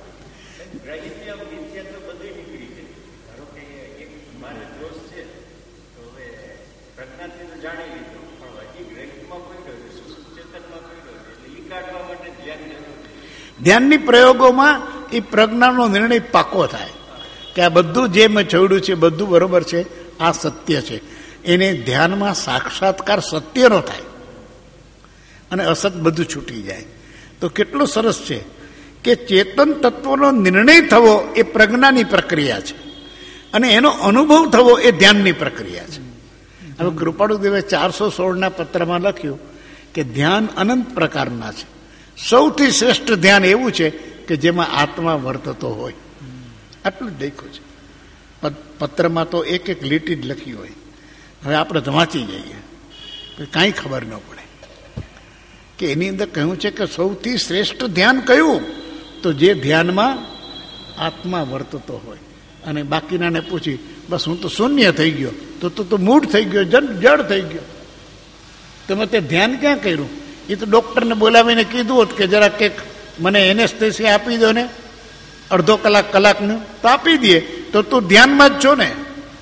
ધ્યાનની પ્રયોગોમાં એ પ્રજ્ઞાનો નિર્ણય પાકો થાય કે આ બધું જે મેં છોડ્યું છે બધું બરોબર છે, આ સત્ય છે. એને ધ્યાનમાં સાક્ષાત્કાર સત્યનો થાય અને અસત બધું છૂટી જાય. તો કેટલું સરસ છે કે ચેતન તત્વનો નિર્ણય થવો એ પ્રજ્ઞાની પ્રક્રિયા છે અને એનો અનુભવ થવો એ ધ્યાનની પ્રક્રિયા છે. હવે કૃપાળુદેવે ચારસો સોળના પત્રમાં લખ્યું કે ધ્યાન અનંત પ્રકારના છે. સૌથી શ્રેષ્ઠ ધ્યાન એવું છે કે જેમાં આત્મા વર્તતો હોય. આટલું જ લખ્યું છે પત્રમાં, તો એક એક લીટી જ લખી હોય. હવે આપણે તો વાંચી જઈએ, કાંઈ ખબર ન પડે કે એની અંદર કહ્યું છે કે સૌથી શ્રેષ્ઠ ધ્યાન કયું, તો જે ધ્યાનમાં આત્મા વર્તતો હોય. અને બાકીનાને પૂછી બસ હું તો શૂન્ય થઈ ગયો, તો તો તો મૂળ થઈ ગયો, જડ થઈ ગયો. તમે તે ધ્યાન ક્યાં કર્યું? એ તો ડોક્ટરને બોલાવીને કીધું હોત કે જરા કંઈક મને એનેસ્થેસિયા આપી દો ને, અડધો કલાક કલાકનું, તો આપી દે, તો તું ધ્યાનમાં જ છો ને.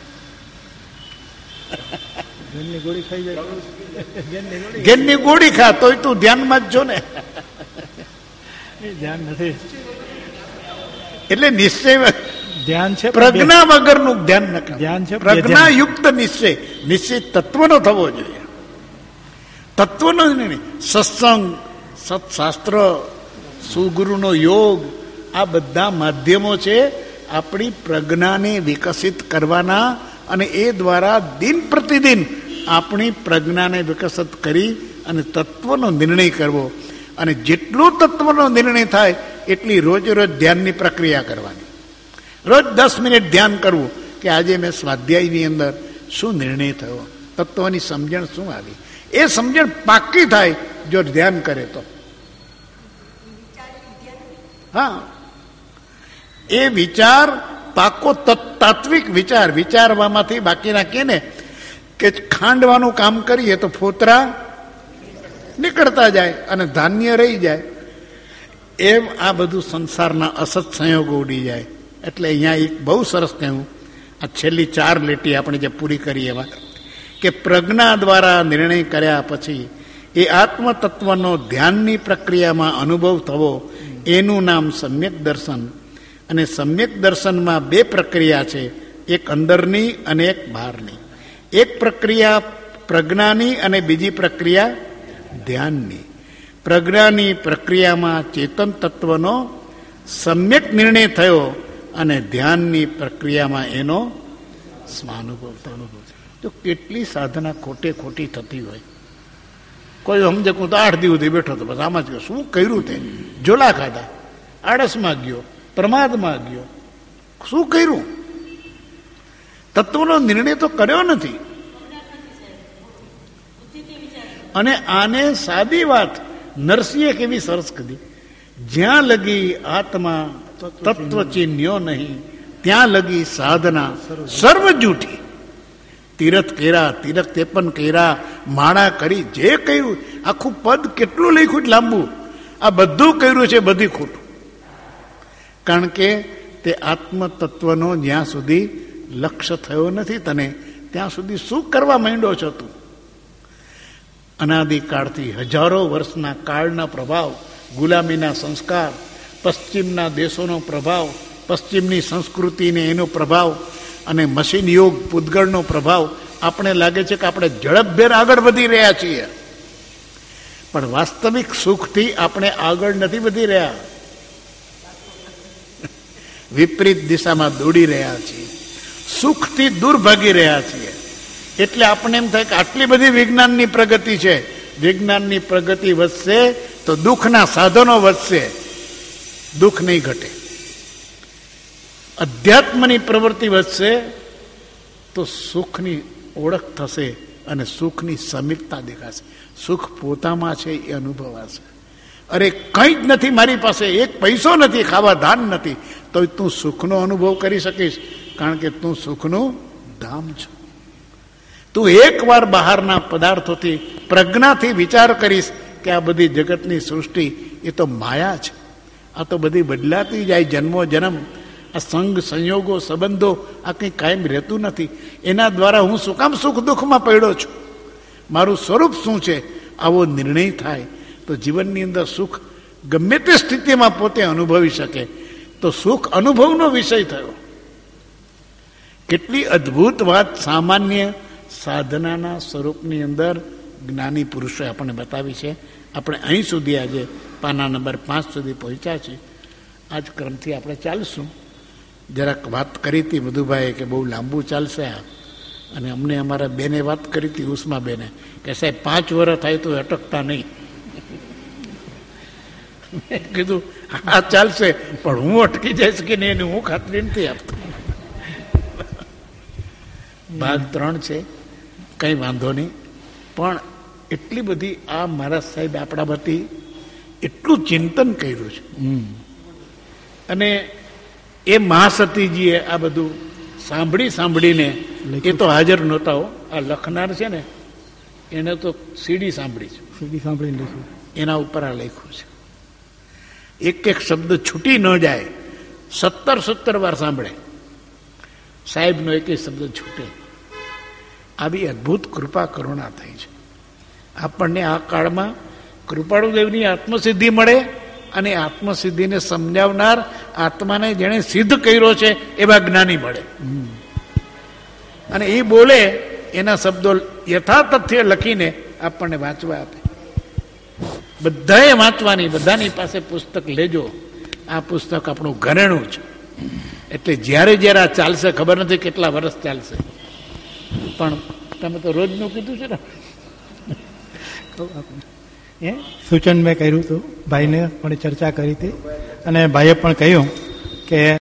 ઘેરની ગોળી ખા તોય તું ધ્યાનમાં જ છો ને. ધ્યાન નથી એટલે નિશ્ચય ધ્યાન છે, પ્રજ્ઞા વગરનું ધ્યાન ન ધ્યાન છે. પ્રજ્ઞા યુક્ત નિશ્ચય, નિશ્ચય તત્વનો થવો જોઈએ. તત્વનો જ નહીં, સત્સંગ, સત્શાસ્ત્ર, સુગુરુનો યોગ, આ બધા માધ્યમો છે આપણી પ્રજ્ઞાને વિકસિત કરવાના. અને એ દ્વારા દિન પ્રતિદિન આપણી પ્રજ્ઞાને વિકસિત કરી અને તત્વનો નિર્ણય કરવો. અને જેટલો તત્વનો નિર્ણય થાય એટલી રોજ રોજ ધ્યાનની પ્રક્રિયા કરવાની. રોજ દસ મિનિટ ધ્યાન કરવું કે આજે મેં સ્વાધ્યાયની અંદર શું નિર્ણય થયો, તત્વની સમજણ શું આવી. એ સમજણ પાકી થાય જો ધ્યાન કરે તો. હા, એ વિચાર પાકો તાત્વિક વિચાર, વિચારવામાંથી બાકીના કે ને કે ખાંડવાનું કામ કરીએ તો ફોતરા નીકળતા જાય અને ધાન્ય રહી જાય. એમ આ બધું સંસારના અસત સંયોગો ઉડી જાય. એટલે અહીંયા એક બહુ સરસ કહ્યું, આ છેલ્લી ચાર લીટી આપણે જે પૂરી કરી એમાં કે પ્રજ્ઞા દ્વારા નિર્ણય કર્યા પછી એ આત્મતત્વનો ધ્યાનની પ્રક્રિયામાં અનુભવ થવો, એનું નામ સમ્યક દર્શન. અને સમ્યક દર્શનમાં બે પ્રક્રિયા છે, એક અંદરની અને એક બહારની. એક પ્રક્રિયા પ્રજ્ઞાની અને બીજી પ્રક્રિયા ધ્યાનની. પ્રજ્ઞાની પ્રક્રિયામાં ચેતન તત્વનો સમ્યક નિર્ણય થયો અને ધ્યાનની પ્રક્રિયામાં એનો સ્વાનુભવ અનુભવ. તો કેટલી સાધના ખોટે ખોટી થતી હોય. કોઈ સમજે હું તો આઠ દિવસથી બેઠો હતો, બસ આમાં જ ગયો. શું કર્યું તે? ઝોલા ખાધા, આળસમાં ગયો, પ્રમાદમાં ગયો, શું કર્યું? તત્વનો નિર્ણય તો કર્યો નથી. અને આને સાદી વાત નરસિંહે કેવી સરસ કીધી, જ્યાં લગી આત્મા તત્વ ચિહ્ન્યો નહીં ત્યાં લગી સાધના સર્વ જૂઠી. તીરથ કેરા, તીરથ તેપન કેરા, માળા કરી, જે કર્યું આખું પદ કેટલું લખ્યું લાંબુ, આ બધું કર્યું છે બધી ખોટું. કારણ કે તે આત્મ તત્વનો જ્યાં સુધી લક્ષ્ય થયો નથી તને, ત્યાં સુધી શું કરવા માંડ્યો છો તું? અનાદિકાળથી હજારો વર્ષના કાળના પ્રભાવ, ગુલામીના સંસ્કાર, પશ્ચિમના દેશોનો પ્રભાવ, પશ્ચિમની સંસ્કૃતિને એનો પ્રભાવ અને મશીન યુગ પૂતગળનો પ્રભાવ, આપણે લાગે છે કે આપણે ઝડપભેર આગળ વધી રહ્યા છીએ, પણ વાસ્તવિક સુખથી આપણે આગળ નથી વધી રહ્યા, વિપરીત દિશામાં દોડી રહ્યા છીએ, સુખથી દૂર ભાગી રહ્યા છીએ. એટલે આપણે એમ થાય કે આટલી બધી વિજ્ઞાનની પ્રગતિ છે, વિજ્ઞાનની પ્રગતિ વધશે તો દુઃખના સાધનો વધશે, દુઃખ નહીં ઘટે. અધ્યાત્મની પ્રવૃત્તિ વધશે તો સુખની ઓળખ થશે અને સુખની સમીપતા દેખાશે, સુખ પોતામાં છે એ અનુભવાશે. અરે કંઈ જ નથી મારી પાસે, એક પૈસો નથી, ખાવા ધાન નથી, તો તું સુખનો અનુભવ કરી શકીશ, કારણ કે તું સુખનું ધામ છો. તું એકવાર બહારના પદાર્થોથી પ્રજ્ઞાથી વિચાર કરીશ કે આ બધી જગતની સૃષ્ટિ એ તો માયા છે, આ તો બધી બદલાતી જાય, જન્મો જન્મ, આ સંગ સંયોગો સંબંધો આ કંઈ કાયમ રહેતું નથી, એના દ્વારા હું શું કામ સુખ દુઃખમાં પડ્યો છું, મારું સ્વરૂપ શું છે, આવો નિર્ણય થાય તો જીવનની અંદર સુખ ગમે તે સ્થિતિમાં પોતે અનુભવી શકે. તો સુખ અનુભવનો વિષય થયો. કેટલી અદ્ભુત વાત સામાન્ય સાધનાના સ્વરૂપની અંદર જ્ઞાની પુરુષોએ આપણને બતાવી છે. આપણે અહીં સુધી આજે પાના નંબર પાંચ સુધી પહોંચ્યા છીએ. આ જ ક્રમથી આપણે ચાલશું. જરાક વાત કરી હતી મધુભાઈએ કે બહુ લાંબુ ચાલશે આ, અને અમને અમારા બેને વાત કરી હતી ઉષ્મા બેને કે સાહેબ પાંચ વર્ષ થાય તો અટકતા નહીં. મેં કીધું હા ચાલશે, પણ હું અટકી જઈશ કે નહીં એની હું ખાતરી નથી આપતો. ભાગ ત્રણ છે, કંઈ વાંધો નહીં, પણ એટલી બધી આ મહારાજ સાહેબ આપણા વતી એટલું ચિંતન કર્યું છે. અને એ મહાસતીજીએ આ બધું સાંભળી સાંભળીને, એ તો હાજર નહોતા હો, આ લખનાર છે ને એને તો સીડી સાંભળી છે, સીડી સાંભળીને લખ્યું, એના ઉપર આ લખ્યું છે. એક એક શબ્દ છૂટી ન જાય, સત્તર સત્તર વાર સાંભળે, સાહેબનો એક શબ્દ છૂટે. આવી અદ્ભુત કૃપા કરુણા થઈ છે આપણને. આ કાળમાં કૃપાળુદેવની આત્મસિદ્ધિ મળે અને આત્મસિદ્ધિને સમજાવનાર, આત્માને જેણે સિદ્ધ કર્યો છે એવા જ્ઞાની મળે, અને એ બોલે એના શબ્દો યથાતથ્ય લખીને આપણને વાંચવા આપે. બધાએ વાંચવાની, બધાની પાસે પુસ્તક લેજો. આ પુસ્તક આપણું ઘરેણું છે. એટલે જ્યારે જ્યારે આ ચાલશે, ખબર નથી કેટલા વર્ષ ચાલશે, પણ તમે તો રોજનું કીધું છે ને. એ સૂચન મેં કર્યું હતું, ભાઈને પણ ચર્ચા કરી હતી, અને ભાઈએ પણ કહ્યું કે